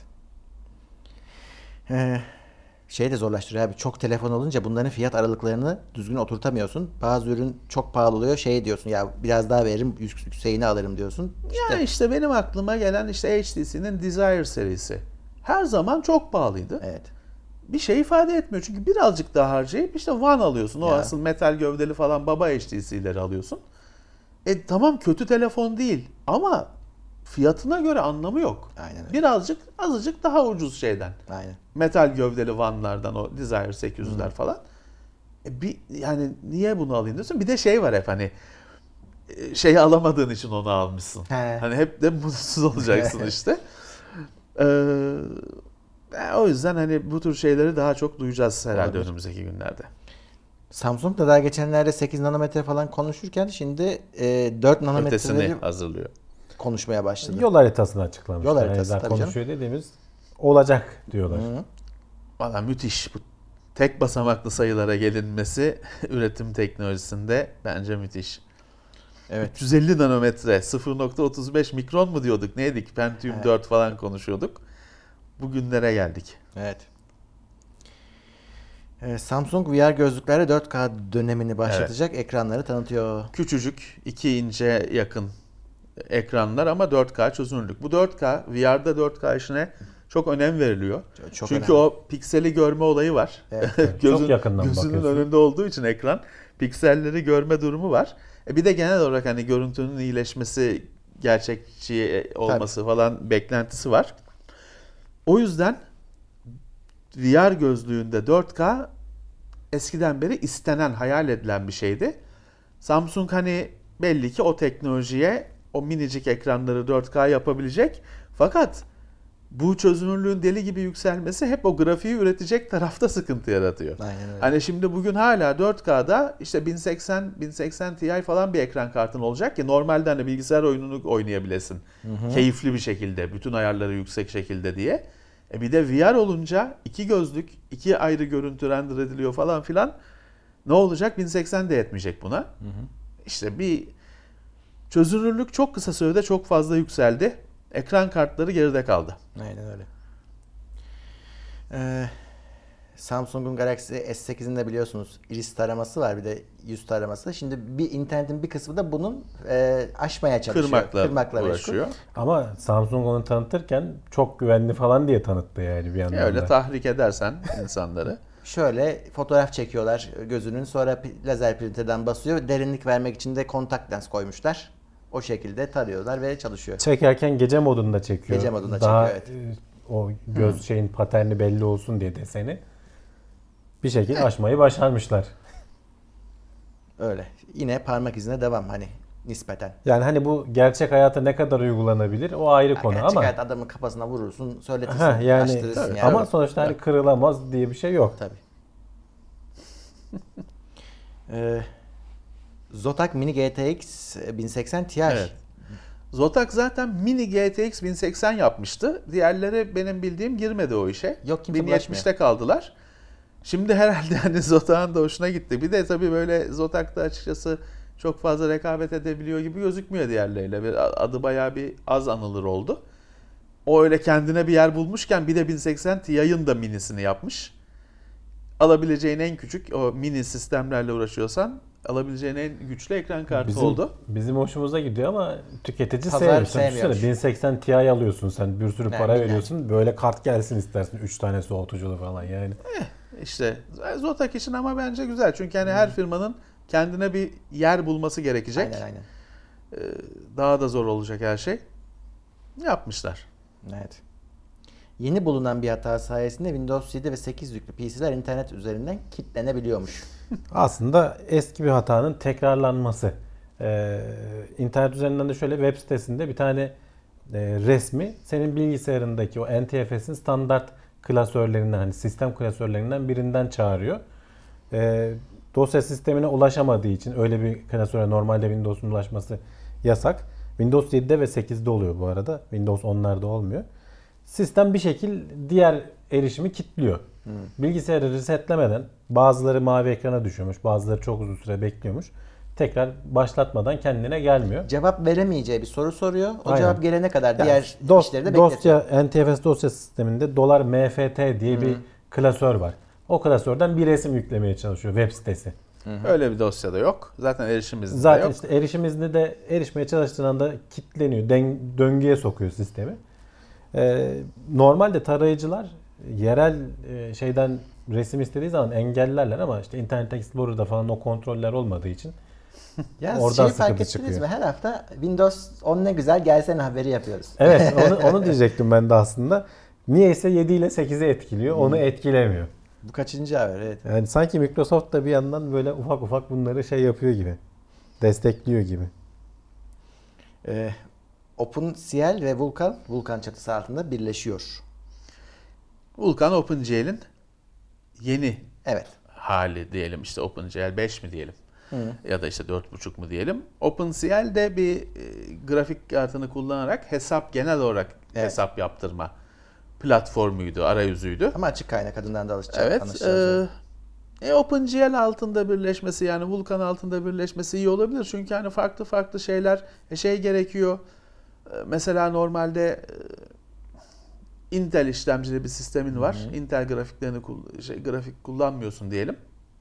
Ee, şey de zorlaştırıyor abi. Çok telefon olunca bunların fiyat aralıklarını düzgün oturtamıyorsun. Bazı ürün çok pahalı oluyor. Şey diyorsun ya biraz daha veririm yük- yükseğini alırım diyorsun. İşte Ya işte benim aklıma gelen işte H T C'nin Desire serisi. Her zaman çok pahalıydı. evet. Bir şey ifade etmiyor. Çünkü birazcık daha harcayıp işte One alıyorsun. O Ya. asıl metal gövdeli falan baba H T C'leri alıyorsun. E tamam kötü telefon değil ama fiyatına göre anlamı yok. Aynen öyle. Birazcık azıcık daha ucuz şeyden. Aynen. Metal gövdeli One'lardan o Desire sekiz yüzler falan. E bir yani niye bunu alayım diyorsun? Bir de şey var hep hani e, şeyi alamadığın için onu almışsın. He. Hani hep de mutsuz olacaksın işte. Ee, e, o yüzden hani bu tür şeyleri daha çok duyacağız herhalde Olabilir. önümüzdeki günlerde. Samsung da daha geçenlerde sekiz nanometre falan konuşurken şimdi e, dört nanometreleri Ötesini hazırlıyor. konuşmaya başladı. Yol haritasını açıklamışlar. Yol haritası, Yani tabii konuşuyor dediğimiz olacak diyorlar. Hı. Valla müthiş. Bu tek basamaklı sayılara gelinmesi üretim teknolojisinde bence müthiş. Evet. üç yüz elli nanometre, sıfır nokta otuz beş mikron mu diyorduk? Neydik? Pentium Evet. dört falan konuşuyorduk. Bugünlere geldik. Evet. Ee, Samsung V R gözlüklerle dört K dönemini başlatacak, ekranları tanıtıyor. Küçücük, iki inçe yakın ekranlar ama dört K çözünürlük. Bu dört K, V R'da dört K işine çok önem veriliyor. Çok Çünkü önemli. o pikseli görme olayı var. Evet, Gözün, Çok yakından gözünün bakıyorsun. önünde olduğu için ekran pikselleri görme durumu var. E bir de genel olarak hani görüntünün iyileşmesi, gerçekçi olması falan beklentisi var. O yüzden V R gözlüğünde dört K eskiden beri istenen, hayal edilen bir şeydi. Samsung hani belli ki o teknolojiye, o minicik ekranları dört K yapabilecek. Fakat bu çözünürlüğün deli gibi yükselmesi hep o grafiği üretecek tarafta sıkıntı yaratıyor. Aynen öyle. Hani şimdi bugün hala dört K'da işte bin seksen, bin seksen Ti falan bir ekran kartın olacak ki normalde hani bilgisayar oyununu oynayabilesin. Keyifli bir şekilde, bütün ayarları yüksek şekilde diye. E bir de V R olunca iki gözlük, iki ayrı görüntü render ediliyor falan filan. Ne olacak? bin seksen de yetmeyecek buna. Hı hı. İşte bir çözünürlük çok kısa sürede çok fazla yükseldi. Ekran kartları geride kaldı. Aynen öyle. Ee, Samsung'un Galaxy S sekizin de biliyorsunuz iris taraması var, bir de yüz taraması. Şimdi bir internetin bir kısmı da bunun e, aşmaya çalışıyor. Kırmakla, Kırmakla uğraşıyor. meşgul. Ama Samsung onu tanıtırken çok güvenli falan diye tanıttı yani bir yandan E öyle da. tahrik edersen insanları. Şöyle fotoğraf çekiyorlar gözünün, sonra pi- lazer printerden basıyor. Derinlik vermek için de kontak lens koymuşlar. O şekilde tarıyorlar ve çalışıyor. Çekerken gece modunda çekiyor. Gece modunda Daha, çekiyor, e, o göz şeyin paterni belli olsun diye deseni bir şekilde aşmayı başarmışlar. Öyle. Yine parmak izine devam hani nispeten. Yani hani bu gerçek hayata ne kadar uygulanabilir o ayrı konu Gerçek ama hayat adamın kafasına vurursun, söyletirsin, ha, yani açtırırsın tabii. yani. Ama sonuçta hani kırılamaz diye bir şey yok. Tabii. ee, Zotac Mini G T X bin seksen Ti. Evet. Zotac zaten mini G T X bin seksen yapmıştı. Diğerleri benim bildiğim girmedi o işe. Yok, kimse bin yetmişte kaldılar. Şimdi herhalde hani Zotac'ın da hoşuna gitti. Bir de tabii böyle Zotac'ta açıkçası çok fazla rekabet edebiliyor gibi gözükmüyor diğerleriyle. Bir adı bayağı bir az anılır oldu. O öyle kendine bir yer bulmuşken bir de bin seksen Ti'nin da minisini yapmış. Alabileceğin en küçük o mini sistemlerle uğraşıyorsan alabileceğin en güçlü ekran kartı Bizim, oldu. bizim hoşumuza gidiyor ama tüketici Pazar sevmiyor. sevmiyor. Düşünsene, bin seksen Ti alıyorsun sen, bir sürü Ne, para binler. veriyorsun. Böyle kart gelsin istersin, üç tane soğutuculu falan yani. İşte Zotac için ama bence güzel. Çünkü hani her firmanın kendine bir yer bulması gerekecek. Aynen aynen. Ee, Daha da zor olacak her şey. Yapmışlar. Evet. Yeni bulunan bir hata sayesinde Windows yedi ve sekiz yüklü P C'ler internet üzerinden kilitlenebiliyormuş. Aslında eski bir hatanın tekrarlanması. Ee, internet üzerinden de şöyle web sitesinde bir tane e, resmi senin bilgisayarındaki o N T F S'in standart klasörlerinden, hani sistem klasörlerinden birinden çağırıyor. Ee, dosya sistemine ulaşamadığı için, öyle bir klasöre normalde Windows'un ulaşması yasak. Windows yedide ve sekizde oluyor bu arada. Windows onlarda olmuyor. Sistem bir şekil diğer erişimi kilitliyor. Hmm. Bilgisayarı resetlemeden, bazıları mavi ekrana düşüyormuş, bazıları çok uzun süre bekliyormuş. Tekrar başlatmadan kendine gelmiyor. Cevap veremeyeceği bir soru soruyor. O Aynen. cevap gelene kadar Yani diğer dos, işleri de bekletiyor. dosya, N T F S dosya sisteminde dolar M F T diye bir klasör var. O klasörden bir resim yüklemeye çalışıyor web sitesi. Hı-hı. Öyle bir dosyada yok. Zaten erişim izni de Zaten yok. işte erişim izni de erişmeye çalıştığın anda kilitleniyor. Den, döngüye sokuyor sistemi. Ee, normalde tarayıcılar yerel e, şeyden resim istediği zaman engellerler ama işte Internet Explorer'da falan o kontroller olmadığı için Ya oradan şeyi sıkıntı fark ettiniz çıkıyor. mi? Her hafta Windows on ne güzel gelsene haberi yapıyoruz. Evet, onu, onu diyecektim ben de aslında. Niyeyse yedi ile sekizi etkiliyor, onu etkilemiyor. Bu kaçıncı haber? Evet. Yani sanki Microsoft da bir yandan böyle ufak ufak bunları şey yapıyor gibi. Destekliyor gibi. Ee, OpenCL ve Vulkan, Vulkan çatısı altında birleşiyor. Vulkan OpenGL'in yeni Evet. hali diyelim, işte OpenGL beş mi diyelim, Hı. ya da işte dört buçuk mu diyelim. OpenCL de bir e, grafik kartını kullanarak hesap, genel olarak evet. hesap yaptırma platformuydu, arayüzüydü. Ama açık kaynak adından da alışacak. Evet. E, e, OpenGL altında birleşmesi, yani Vulkan altında birleşmesi iyi olabilir. Çünkü hani farklı farklı şeyler, e, şey gerekiyor. E, mesela normalde e, Intel işlemcili bir sistemin var. Hı hı. Intel grafiklerini şey, grafik kullanmıyorsun diyelim.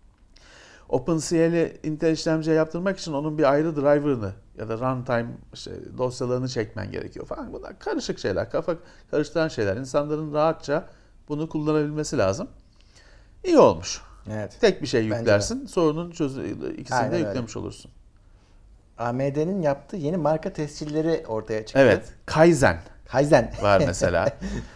OpenCL'i Intel işlemciye yaptırmak için onun bir ayrı driver'ını ya da runtime işte dosyalarını çekmen gerekiyor falan. Bunlar karışık şeyler, kafa karıştıran şeyler. İnsanların rahatça bunu kullanabilmesi lazım. İyi olmuş. Evet. Tek bir şey yüklersin, sorunun çözü ikisini Aynen de yüklemiş öyle. olursun. A M D'nin yaptığı yeni marka tescilleri ortaya çıktı. Evet. Kaizen. Kaizen var mesela.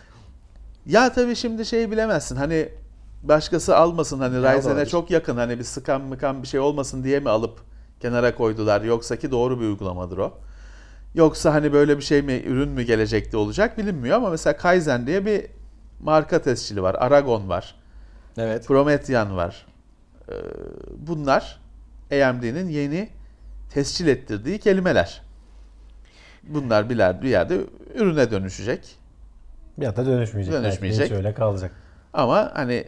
Ya tabii şimdi şeyi bilemezsin. Hani başkası almasın, hani Ryzen'e çok yakın, hani bir sıkan mıkan bir şey olmasın diye mi alıp kenara koydular, yoksa ki doğru bir uygulamadır o. Yoksa hani böyle bir şey mi, ürün mü gelecekte olacak bilinmiyor ama mesela Kaizen diye bir marka tescili var. Aragon var. Evet. Promethean var. Bunlar A M D'nin yeni tescil ettirdiği kelimeler. Bunlar bir bir yerde ürüne dönüşecek. Ya da dönüşmeyecek. Dönüşmeyecek. Şöyle kalacak. Ama hani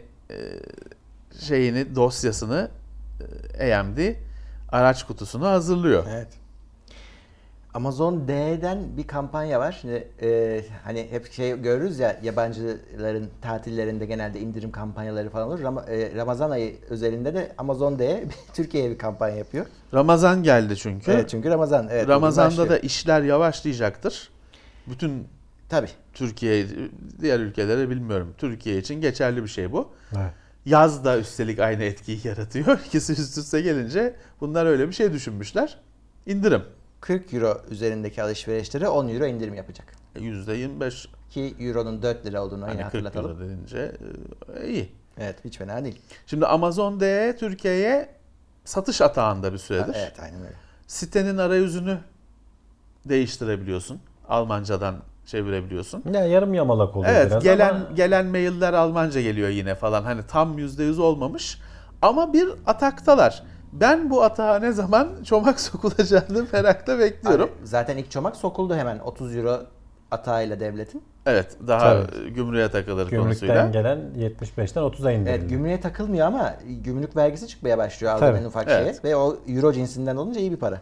şeyini, dosyasını A M D araç kutusunu hazırlıyor. Evet. Amazon D'den bir kampanya var. Şimdi e, hani hep şey görürüz ya, yabancıların tatillerinde genelde indirim kampanyaları falan olur. Ram- e, Ramazan ayı özelinde de Amazon D Türkiye'ye bir kampanya yapıyor. Ramazan geldi çünkü. Evet, çünkü Ramazan. Evet, Ramazan'da da işler yavaşlayacaktır. Bütün Tabii. Türkiye, diğer ülkelere bilmiyorum. Türkiye için geçerli bir şey bu. Evet. Yaz da üstelik aynı etkiyi yaratıyor. İkisi üst üste gelince bunlar öyle bir şey düşünmüşler. İndirim. kırk euro üzerindeki alışverişlere on euro indirim yapacak. yüzde yirmi beş. Ki euronun dört lira olduğunu hani yine hatırlatalım. kırk euro deyince e, iyi. Evet, hiç fena değil. Şimdi Amazon D Türkiye'ye satış atağında bir süredir. Ha, evet, aynen öyle. Sitenin arayüzünü değiştirebiliyorsun. Almancadan çevirebiliyorsun. Ya yarım yamalak oluyor evet, biraz gelen, ama... gelen mailler Almanca geliyor yine falan. Hani tam yüzde yüz olmamış. Ama bir ataktalar. Ben bu atağa ne zaman çomak sokulacağını merakla bekliyorum. Abi, zaten ilk çomak sokuldu hemen otuz euro atağıyla devletin. Evet, daha Tabii. gümrüğe takılır Gümrükten konusuyla. Gümrükten gelen yetmiş beşten otuza indirildi. Evet, gümrüğe takılmıyor ama gümrük vergisi çıkmaya başlıyor aldığın en ufak şeye. Evet. Ve o euro cinsinden olunca iyi bir para.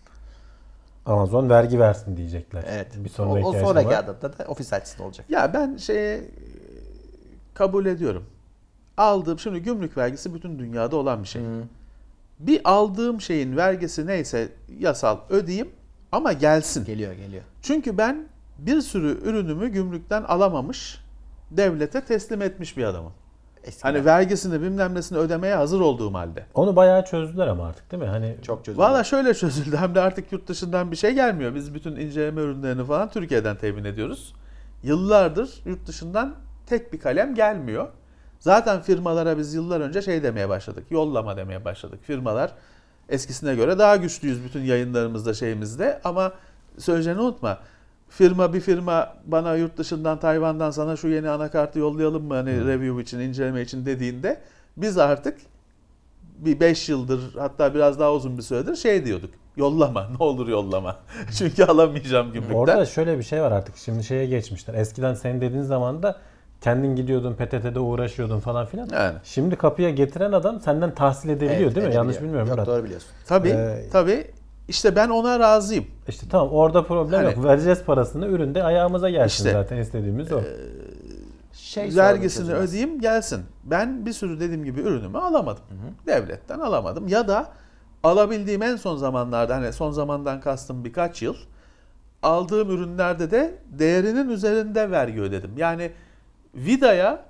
Amazon vergi versin diyecekler. Evet. Bir sonraki o, o sonraki adımda da ofis açısında olacak. Ya ben şeye kabul ediyorum. Aldığım, şimdi gümrük vergisi bütün dünyada olan bir şey. Hı. Bir aldığım şeyin vergisi neyse yasal ödeyeyim ama gelsin. Geliyor geliyor. Çünkü ben bir sürü ürünümü gümrükten alamamış, devlete teslim etmiş bir adamım. Eskiden. Hani vergisini bilmem nesini ödemeye hazır olduğum halde. Onu bayağı çözdüler ama artık değil mi? Hani çok çözüldü. Valla şöyle çözüldü. Hem de artık yurt dışından bir şey gelmiyor. Biz bütün inceleme ürünlerini falan Türkiye'den temin ediyoruz. Yıllardır yurt dışından tek bir kalem gelmiyor. Zaten firmalara biz yıllar önce şey demeye başladık. Yollama demeye başladık. Firmalar eskisine göre daha güçlüyüz bütün yayınlarımızda, şeyimizde. Ama söyleyeceğini unutma. Firma bir firma bana yurt dışından, Tayvan'dan sana şu yeni anakartı yollayalım mı hani hmm. review için, inceleme için dediğinde biz artık bir beş yıldır, hatta biraz daha uzun bir süredir şey diyorduk. Yollama, ne olur yollama. Çünkü alamayacağım gümrükten. Orada şöyle bir şey var artık. Şimdi şeye geçmişler. Eskiden senin dediğin zaman da kendin gidiyordun, P T T'de uğraşıyordun falan filan. Yani. Şimdi kapıya getiren adam senden tahsil edebiliyor evet, değil mi? Yanlış biliyor. bilmiyorum. Yok, Murat. doğru biliyorsun. Tabii, ee, tabii. İşte ben ona razıyım. İşte tamam, orada problem hani, yok. Vereceğiz parasını, üründe ayağımıza gelsin işte, zaten, istediğimiz o. E, şey vergisini ödeyeyim gelsin. Ben bir sürü dediğim gibi ürünümü alamadım. Hı hı. Devletten alamadım. Ya da alabildiğim en son zamanlarda, hani son zamandan kastım birkaç yıl, aldığım ürünlerde de değerinin üzerinde vergi ödedim. Yani Vida'ya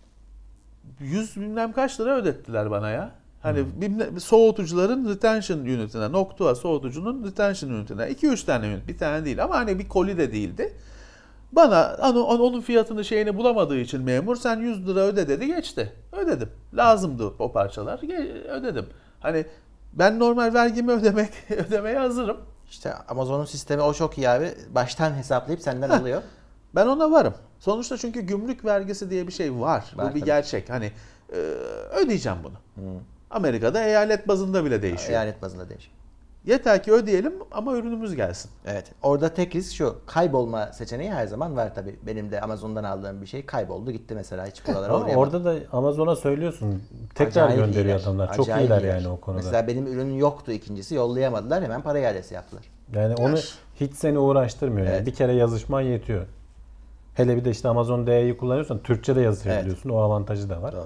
yüz bilmem kaç lira ödettiler bana ya. Hani hmm. bilmem, soğutucuların retention unitine, Noctua soğutucunun retention unitine iki üç tane unit, bir tane değil ama hani bir koli de değildi. Bana onun fiyatını şeyini bulamadığı için memur sen yüz lira öde dedi, geçti. Ödedim. Lazımdı o parçalar. Ödedim. Hani ben normal vergimi ödemek ödemeye hazırım. İşte Amazon'un sistemi o çok iyi abi. Baştan hesaplayıp senden Heh. alıyor. Ben ona varım. Sonuçta çünkü gümrük vergisi diye bir şey var. var Bu bir tabii. gerçek. Hani e, ödeyeceğim bunu. Hmm. Amerika'da eyalet bazında bile değişiyor. Eyalet bazında değişiyor. Yeter ki ödeyelim ama ürünümüz gelsin. Evet. Orada tek risk şu. Kaybolma seçeneği her zaman var tabii. Benim de Amazon'dan aldığım bir şey kayboldu gitti mesela. Hiç buralara Ama orada da Amazon'a söylüyorsun. Tekrar Acayip gönderiyor iyiler. adamlar. Çok Acayip iyiler iyiler. yani o konuda. Mesela benim ürünüm yoktu ikincisi. Yollayamadılar. Hemen para iadesi yaptılar. Yani onu hiç seni uğraştırmıyor. Yani Evet. bir kere yazışman yetiyor. Hele bir de işte Amazon D E'yi kullanıyorsan Türkçe de yazışabiliyorsun. Evet. O avantajı da var. Doğru.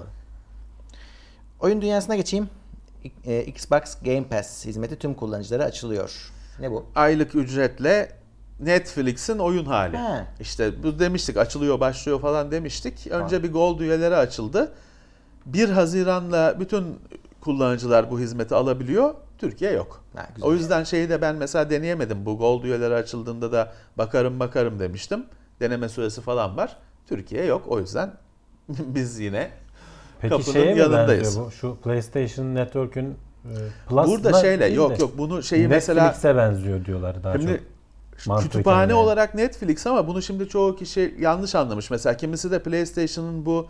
Oyun dünyasına geçeyim. Xbox Game Pass hizmeti tüm kullanıcılara açılıyor. Ne bu? Aylık ücretle Netflix'in oyun hali. He. İşte bu demiştik, açılıyor başlıyor falan demiştik. Önce ha. bir Gold üyeleri açıldı. bir Haziran'la bütün kullanıcılar bu hizmeti alabiliyor. Türkiye yok. Ha, o yüzden şeyi de ben mesela deneyemedim. Bu Gold üyeleri açıldığında da bakarım bakarım demiştim. Deneme süresi falan var. Türkiye yok. O yüzden biz yine Peki kapının yanındayız. Bu? Şu PlayStation Network'ün Plus burada şeyle yok de, yok bunu şeyi Netflix'e mesela Netflix'e benziyor diyorlar daha şimdi, çok. Kütüphane yani. olarak Netflix ama bunu şimdi çoğu kişi yanlış anlamış. Mesela kimisi de PlayStation'ın bu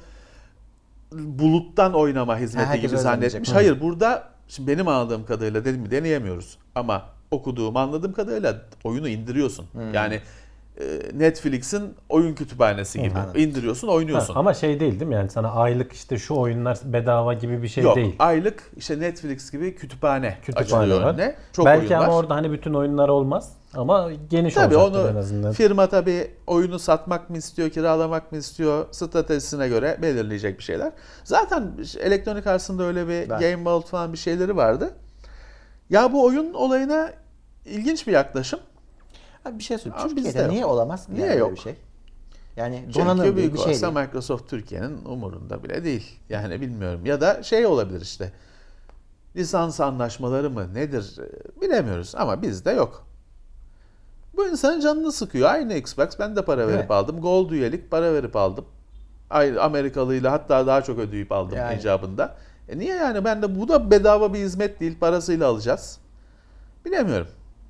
buluttan oynama hizmeti ha, gibi zannetmiş. Hı. Hayır burada şimdi benim anladığım kadarıyla dedim mi deneyemiyoruz. Ama okuduğum anladığım kadarıyla oyunu indiriyorsun. Hmm. Yani Netflix'in oyun kütüphanesi gibi. Hı, indiriyorsun, oynuyorsun. Ha, ama şey değil değil mi? Yani sana aylık işte şu oyunlar bedava gibi bir şey Yok, değil. Yok, aylık işte Netflix gibi kütüphane, kütüphane var. Önüne. Çok belki oyun ama var. orada hani bütün oyunlar olmaz ama geniş tabii olacaktır en azından. Firma tabii oyunu satmak mı istiyor, kiralamak mı istiyor stratejisine göre belirleyecek bir şeyler. Zaten elektronik arasında öyle bir ben. Game World falan bir şeyleri vardı. Ya bu oyun olayına ilginç bir yaklaşım. Abi bir şey söyleyeyim. Türkiye'de niye olamaz? Niye yok? Bir şey? Yani donanım büyük bir şey olsa değil. Microsoft Türkiye'nin umurunda bile değil. Yani bilmiyorum. Ya da şey olabilir işte. Lisans anlaşmaları mı nedir bilemiyoruz ama bizde yok. Bu insanın canını sıkıyor. Aynı Xbox ben de para verip evet. aldım. Gold üyelik para verip aldım. Aynı Amerikalıyla hatta daha çok ödeyip aldım yani. icabında. E niye yani ben de bu da bedava bir hizmet değil parasıyla alacağız. Bilemiyorum.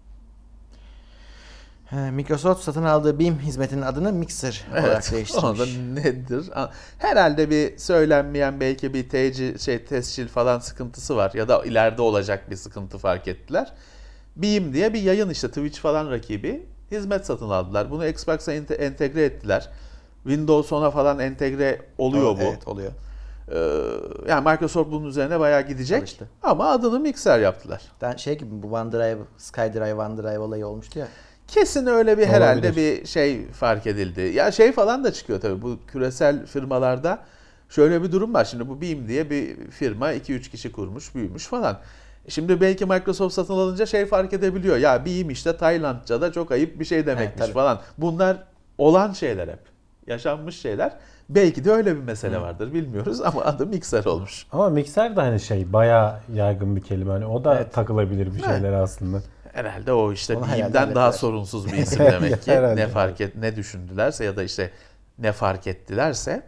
Microsoft satın aldığı Beam hizmetinin adını Mixer evet, olarak değiştirmiş. O da nedir? Herhalde bir söylenmeyen belki bir teci, şey tescil falan sıkıntısı var ya da ileride olacak bir sıkıntı fark ettiler. Beam diye bir yayın işte Twitch falan rakibi hizmet satın aldılar. Bunu Xbox'a entegre ettiler. Windows ona falan entegre oluyor oh, bu. Evet oluyor. Ee, yani Microsoft bunun üzerine bayağı gidecek. Çalıştı. Ama adını Mixer yaptılar. Ben şey gibi bu OneDrive, SkyDrive, OneDrive olayı olmuştu ya. Kesin öyle bir olabilir. Herhalde bir şey fark edildi. Ya şey falan da çıkıyor tabii bu küresel firmalarda şöyle bir durum var. Şimdi bu Beam diye bir firma iki üç kişi kurmuş, büyümüş falan. Şimdi belki Microsoft satın alınca şey fark edebiliyor. Ya Beam işte Taylandca'da çok ayıp bir şey demekmiş evet, falan. Bunlar olan şeyler hep. Yaşanmış şeyler. Belki de öyle bir mesele Hı. vardır bilmiyoruz ama adı Mixer olmuş. Ama Mixer de hani şey bayağı yaygın bir kelime. Hani o da evet. takılabilir bir şeyler evet. aslında. Herhalde o işte Beam'den daha sorunsuz bir isim demek ki. ne fark et, ne düşündülerse ya da işte ne fark ettilerse.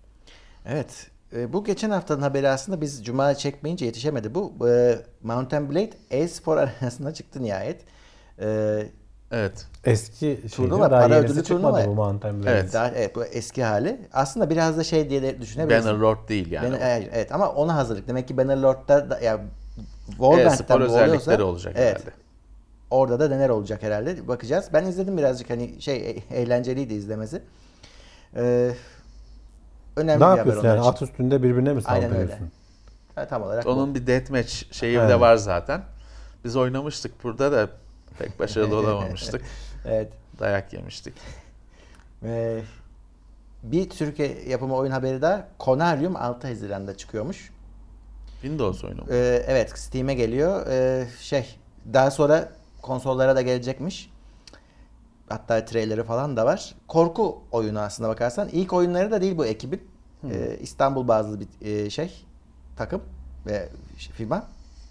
Evet. Bu geçen haftanın haberi aslında biz Cuma çekmeyince yetişemedi. Bu e, Mountain Blade e-spor arasında çıktı nihayet. E, evet. Eski turnuva, para ödülü turnuva. Bu Mountain Blade. Evet. Daha, evet. Bu eski hali. Aslında biraz da şey diye de düşünebilirsin. Bannerlord değil yani. Banner, evet ama ona hazırlık. Demek ki Bannerlord'da da ya Warband'den e-spor özellikleri olacak evet. herhalde. Orada da neler olacak herhalde. Bakacağız. Ben izledim birazcık hani şey eğlenceliydi izlemesi. Ee, önemli ne bir yapıyorsun haber yani? Için. At üstünde birbirine mi saldırıyorsun? Aynen öyle. Ha, tam olarak onun bu. bir deathmatch şeyi evet. de var zaten. Biz oynamıştık burada da pek başarılı olamamıştık. evet. Dayak yemiştik. Ee, bir Türkiye yapımı oyun haberi daha. Conarium altı Haziran'da çıkıyormuş. Windows oyunu mu? Ee, evet. Steam'e geliyor. Ee, şey daha sonra konsollara da gelecekmiş. Hatta trailerı falan da var. Korku oyunu aslında bakarsan. İlk oyunları da değil bu ekibin. Hmm. Ee, İstanbul bazlı bir e, şey takım ve firma.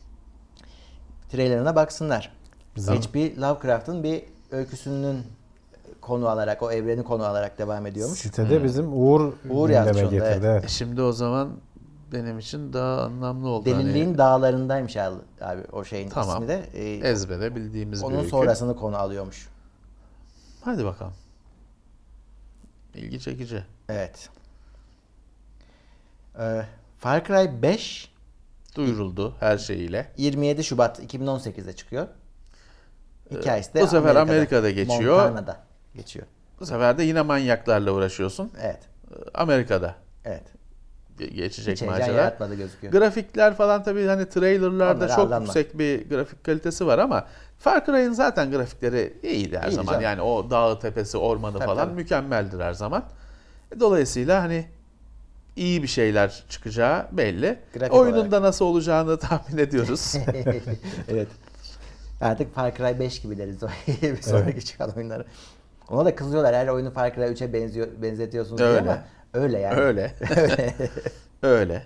Trailerına baksınlar. H P Lovecraft'ın bir öyküsünün konu alarak, o evreni konu alarak devam ediyormuş. Sitede hmm. bizim Uğur, Uğur yazmış getirdi. Evet. Evet. E şimdi o zaman benim için daha anlamlı oldu. Deliliğin hani... dağlarındaymış abi, abi o şeyin tamam. ismi de. Ee, Ezbere bildiğimiz bir onun öykü. sonrasını konu alıyormuş. Hadi bakalım. İlgi çekici. Evet. Ee, Far Cry beş Duyuruldu her şeyiyle. yirmi yedi Şubat iki bin on sekiz'de çıkıyor. Hikayesi de Bu sefer Amerika'da, Amerika'da geçiyor. Montana'da geçiyor. Bu sefer de yine manyaklarla uğraşıyorsun. Evet. Amerika'da Evet. geçecek Hiç heyecan macera. yaratmadı gözüküyor. Grafikler falan tabii hani trailerlarda Onlara çok aldanma. yüksek bir grafik kalitesi var ama Far Cry'ın zaten grafikleri iyiydi her İyiydi zaman. canım. Yani o dağı, tepesi, ormanı Tabii, falan tabii. mükemmeldir her zaman. Dolayısıyla hani iyi bir şeyler çıkacağı belli. Grafik Oyunun olarak. da nasıl olacağını tahmin ediyoruz. Evet. Artık Far Cry beş gibi deriz o bir sonraki çıkan oyunları. Ona da kızıyorlar. Her oyunu Far Cry üçe benziyor, benzetiyorsunuz diye Öyle. ama öyle yani. Öyle. Öyle.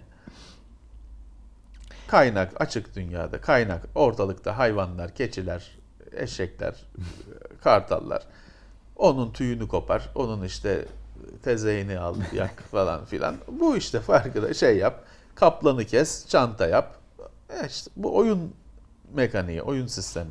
Kaynak açık dünyada. Kaynak ortalıkta hayvanlar, keçiler, eşekler, kartallar. Onun tüyünü kopar. Onun işte tezeğini al, yak falan filan. Bu işte farkı şey yap. Kaplanı kes, çanta yap. E işte bu oyun mekaniği, oyun sistemi.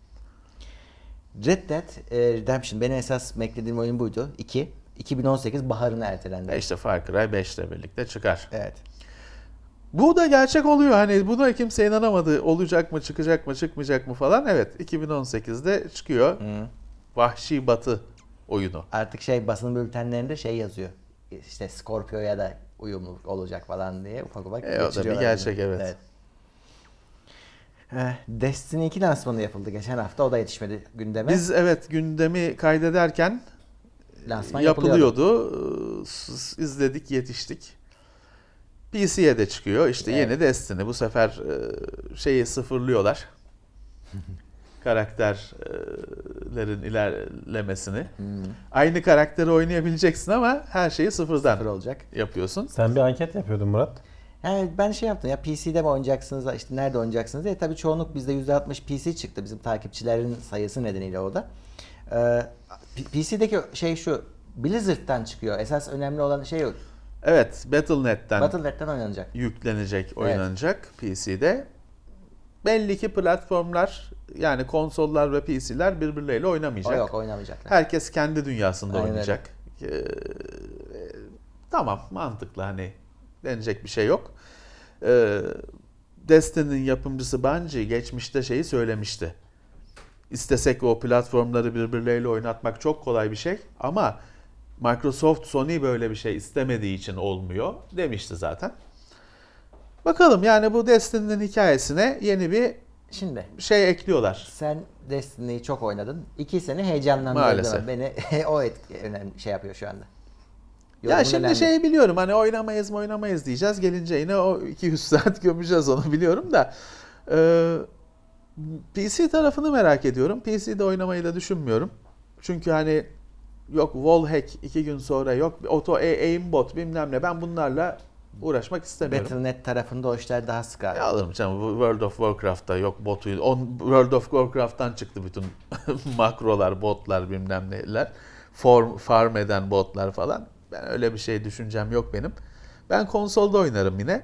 Red Dead e, Redemption benim esas beklediğim oyun buydu. iki. iki bin on sekiz baharına ertelendi. E işte Far Cry beş ile birlikte çıkar. Evet. Bu da gerçek oluyor. Hani buna kimse inanamadı. Olacak mı, çıkacak mı, çıkmayacak mı falan. Evet, iki bin on sekizde çıkıyor. Hı. Vahşi Batı oyunu. Artık şey basın bültenlerinde şey yazıyor. İşte Scorpio'ya da uyumlu olacak falan diye ufak ufak E, o da bir geçiriyorlar gerçek, bunu. evet. Eh, Destiny iki lansmanı yapıldı geçen hafta. O da yetişmedi gündeme. Biz evet gündemi kaydederken Lansman yapılıyordu. yapılıyordu. S- izledik, yetiştik. P C'ye de çıkıyor. İşte Evet. yeni Destiny. Bu sefer e, şeyi sıfırlıyorlar. Karakterlerin ilerlemesini. Hmm. Aynı karakteri oynayabileceksin ama her şeyi sıfırdan Sıfır olacak. yapıyorsun. Sen bir anket yapıyordun Murat. Yani ben şey yaptım ya P C'de mi oynayacaksınız işte nerede oynayacaksınız diye. Tabii çoğunluk bizde yüzde altmış P C çıktı bizim takipçilerin sayısı nedeniyle o da. Ee, P C'deki şey şu Blizzard'dan çıkıyor. Esas önemli olan şey o. Evet, Battle nokta net'ten Battle nokta net'ten oynanacak. yüklenecek, oynanacak P C'de. Belli ki platformlar yani konsollar ve P C'ler birbirleriyle oynamayacak. O yok oynamayacaklar. Herkes kendi dünyasında Aynen oynayacak. Ee, tamam, mantıklı, hani denecek bir şey yok. Ee, Destiny'nin yapımcısı Bungie geçmişte şeyi söylemişti. İstesek o platformları birbirleriyle oynatmak çok kolay bir şey ama Microsoft, Sony böyle bir şey istemediği için olmuyor demişti zaten. Bakalım yani bu Destiny'nin hikayesine yeni bir Şimdi şey ekliyorlar. sen Destiny'yi çok oynadın. İki sene heyecanlandırdı. Maalesef. Beni o etki önemli şey yapıyor şu anda. Ya Yorumun şimdi önemli. şey biliyorum hani oynamayız mı oynamayız diyeceğiz. Gelince yine o iki yüz saat gömeceğiz onu biliyorum da. Ee, P C tarafını merak ediyorum. P C'de oynamayı da düşünmüyorum. Çünkü hani yok wallhack iki gün sonra yok auto aimbot bilmem ne ben bunlarla uğraşmak istemiyorum. Battle nokta net tarafında o işler daha sık abi. Ya alırım canım bu World of Warcraft'ta yok botu. On, World of Warcraft'tan çıktı bütün makrolar, botlar bilmem neler. Form, farm eden botlar falan. Ben öyle bir şey düşüncem yok benim. Ben konsolda oynarım yine.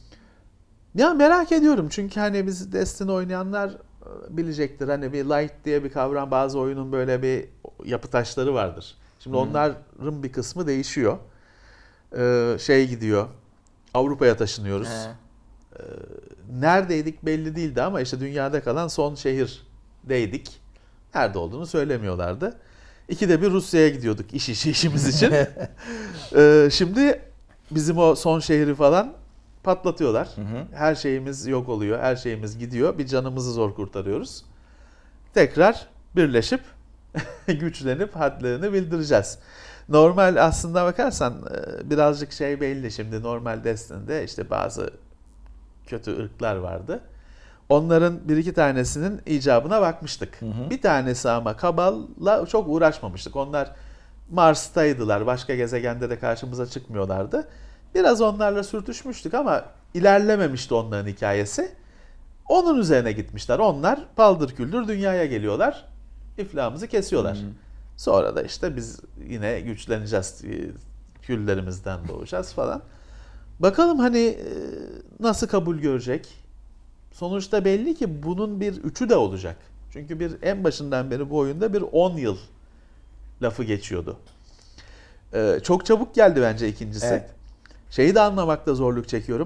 Ya merak ediyorum çünkü hani biz Destiny oynayanlar bilecektir. Hani bir light diye bir kavram bazı oyunun böyle bir yapı taşları vardır. Şimdi Hmm. onların bir kısmı değişiyor. Ee, şey gidiyor. Avrupa'ya taşınıyoruz. He. Ee, neredeydik belli değildi ama işte dünyada kalan son şehirdeydik. Nerede olduğunu söylemiyorlardı. İkide bir Rusya'ya gidiyorduk iş işi işimiz için. ee, şimdi bizim o son şehri falan patlatıyorlar. Hı hı. Her şeyimiz yok oluyor. Her şeyimiz gidiyor. Bir canımızı zor kurtarıyoruz. Tekrar birleşip güçlenip hadlerini bildireceğiz. Normal aslında bakarsan birazcık şey belli şimdi normal Destiny'de işte bazı kötü ırklar vardı. Onların bir iki tanesinin icabına bakmıştık. Hı hı. Bir tanesi ama Kabal'la çok uğraşmamıştık. Onlar Mars'taydılar. Başka gezegende de karşımıza çıkmıyorlardı. Biraz onlarla sürtüşmüştük ama ilerlememişti onların hikayesi. Onun üzerine gitmişler. Onlar paldır küldür dünyaya geliyorlar. İflahımızı kesiyorlar. Hı. Sonra da işte biz yine güçleneceğiz. Küllerimizden doğacağız falan. Bakalım hani nasıl kabul görecek. Sonuçta belli ki bunun bir üçü de olacak. Çünkü bir en başından beri bu oyunda bir on yıl lafı geçiyordu. Ee, çok çabuk geldi bence ikincisi. Evet. Şeyi de anlamakta zorluk çekiyorum.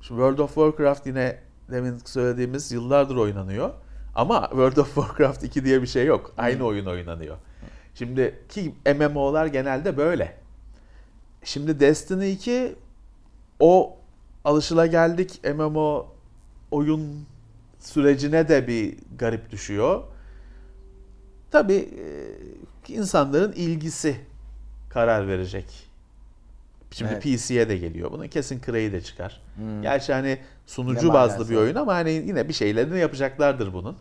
Şimdi World of Warcraft yine demin söylediğimiz yıllardır oynanıyor. Ama World of Warcraft iki diye bir şey yok. Aynı hmm. oyun oynanıyor. Şimdi ki M M O'lar genelde böyle. Şimdi Destiny iki o alışılageldik M M O oyun sürecine de bir garip düşüyor. Tabii insanların ilgisi karar verecek. Şimdi evet. P C'ye de geliyor. Bunun kesin Cry'yi de çıkar. Hmm. Gerçi hani sunucu ne bazlı bir oyun ama hani yine bir şeylerini yapacaklardır bunun.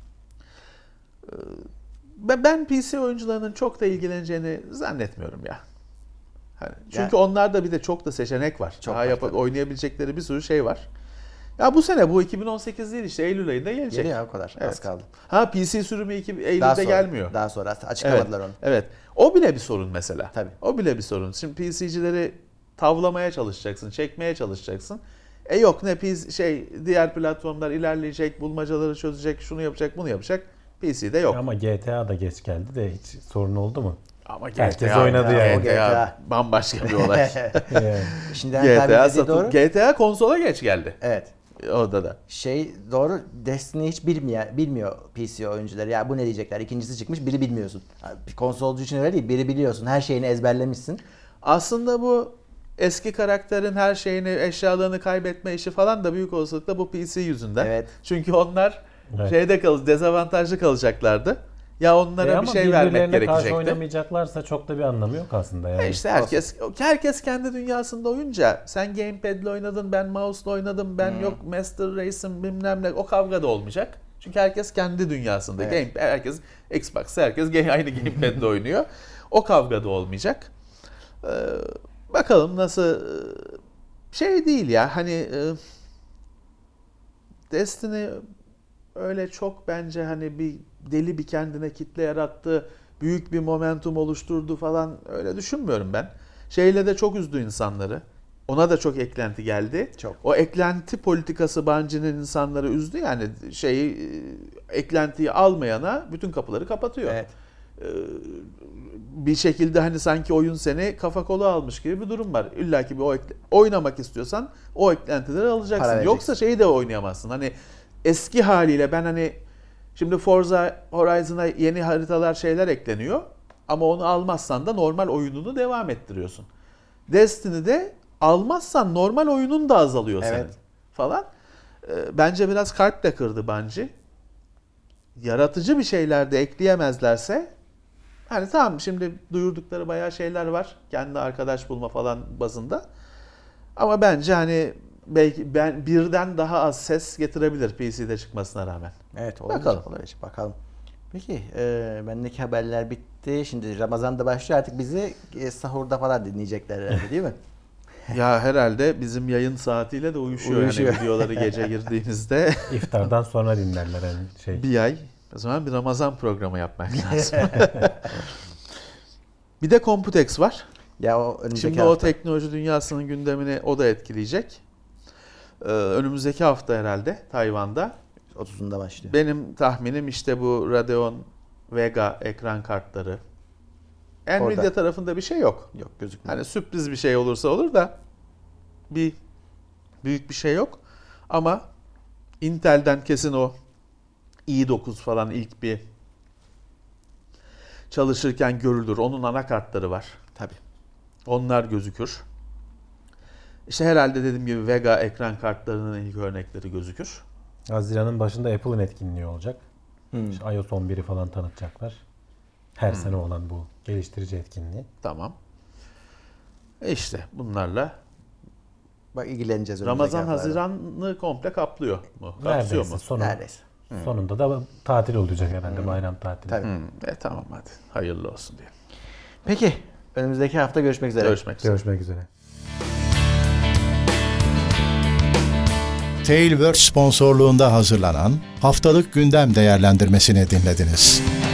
Ben P C oyuncularının çok da ilgileneceğini zannetmiyorum ya. Hani çünkü yani, onlarda bir de çok da seçenek var. Çok Daha yap- oynayabilecekleri bir sürü şey var. Ya bu sene bu iki bin on sekiz değil işte Eylül ayında gelecek. Geliyor o kadar. Evet. Az kaldı. Ha P C sürümü Eylül'de daha sonra, gelmiyor. Daha sonra açıklamadılar evet, onu. Evet. O bile bir sorun mesela. Tabii. O bile bir sorun. Şimdi P C'cileri tavlamaya çalışacaksın, çekmeye çalışacaksın. E yok ne P C şey diğer platformlar ilerleyecek, bulmacaları çözecek, şunu yapacak, bunu yapacak. P C'de yok. Ama G T A da geç geldi de hiç sorun oldu mu? Ama G T A, herkes oynadı ya, yani. G T A bambaşka bir olay. Şimdi G T A satın, G T A konsola geç geldi. Evet. Orada da. Şey doğru, Destiny hiç bilmiyor, bilmiyor P C oyuncuları. Ya bu ne diyecekler? İkincisi çıkmış, biri bilmiyorsun. Konsolcu için öyle değil, biri biliyorsun. Her şeyini ezberlemişsin. Aslında bu eski karakterin her şeyini, eşyalarını kaybetme işi falan da büyük olasılıkla bu P C yüzünden. Evet. Çünkü onlar evet. şeyde kal, dezavantajlı kalacaklardı. Ya onlara e bir şey vermek gerekecekti. Ama karşı oynamayacaklarsa çok da bir anlamı yok aslında yani. E işte herkes herkes kendi dünyasında oyunca sen gamepad'le oynadın, ben mouse'la oynadım, ben hmm. yok Master Race'im bilmem ne, o kavga da olmayacak. Çünkü herkes kendi dünyasında. Evet. Game, herkes Xbox, herkes aynı gamepad'le oynuyor. O kavga da olmayacak. Ee, bakalım nasıl şey değil ya hani Destiny öyle çok bence hani bir deli bir kendine kitle yarattı, büyük bir momentum oluşturdu falan öyle düşünmüyorum ben. Şeyle de çok üzdü insanları. Ona da çok eklenti geldi. Çok. O eklenti politikası Bungie'nin insanları üzdü yani şeyi eklentiyi almayana bütün kapıları kapatıyor. Evet. Ee, bir şekilde hani sanki oyun seni kafa kolu almış gibi bir durum var. İlla ki bir o ekle- oynamak istiyorsan o eklentileri alacaksın. Yoksa şeyi de oynayamazsın. Hani eski haliyle ben hani şimdi Forza Horizon'a yeni haritalar şeyler ekleniyor ama onu almazsan da normal oyununu devam ettiriyorsun. Destiny'de almazsan normal oyunun da azalıyor evet. senin falan. Ee, bence biraz kalp de kırdı Bungie. Yaratıcı bir şeyler de ekleyemezlerse hani tamam şimdi duyurdukları bayağı şeyler var. Kendi arkadaş bulma falan bazında. Ama bence hani belki ben birden daha az ses getirebilir P C'de çıkmasına rağmen. Evet olabilir. Bakalım. Olabilir. Bakalım. Peki e, bendeki haberler bitti. Şimdi Ramazan da başlıyor artık bizi e, sahurda falan dinleyecekler herhalde değil mi? Ya herhalde bizim yayın saatiyle de uyuşuyor, uyuşuyor. Yani videoları gece girdiğinizde. İftardan sonra dinlerler yani şey. Bir ay. O zaman bir Ramazan programı yapmak lazım. Bir de Computex var. Ya o Şimdi hafta. O teknoloji dünyasının gündemini o da etkileyecek. Ee, önümüzdeki hafta herhalde Tayvan'da. otuzunda başlıyor. Benim tahminim işte bu Radeon Vega ekran kartları. Nvidia Orada. tarafında bir şey yok. Yok gözükmüyor. Hani sürpriz bir şey olursa olur da bir büyük bir şey yok. Ama Intel'den kesin o i dokuz falan ilk bir çalışırken görülür. Onun anakartları var. Tabii. Onlar gözükür. İşte herhalde dediğim gibi Vega ekran kartlarının ilk örnekleri gözükür. Haziran'ın başında Apple'ın etkinliği olacak. Hmm. İşte iOS on biri falan tanıtacaklar. Her hmm. sene olan bu geliştirici etkinliği. Tamam. E işte bunlarla bak ilgileneceğiz. Ramazan Haziran'ı komple kaplıyor mu? Kapsıyor mu? Sonu, Neredeyse. Sonunda da tatil olacak herhalde hmm. bayram tatili. Tabii. Hmm. E tamam hadi. Hayırlı olsun diye. Peki. Önümüzdeki hafta görüşmek üzere. Görüşmek üzere. Görüşmek üzere. Tailwords sponsorluğunda hazırlanan haftalık gündem değerlendirmesini dinlediniz.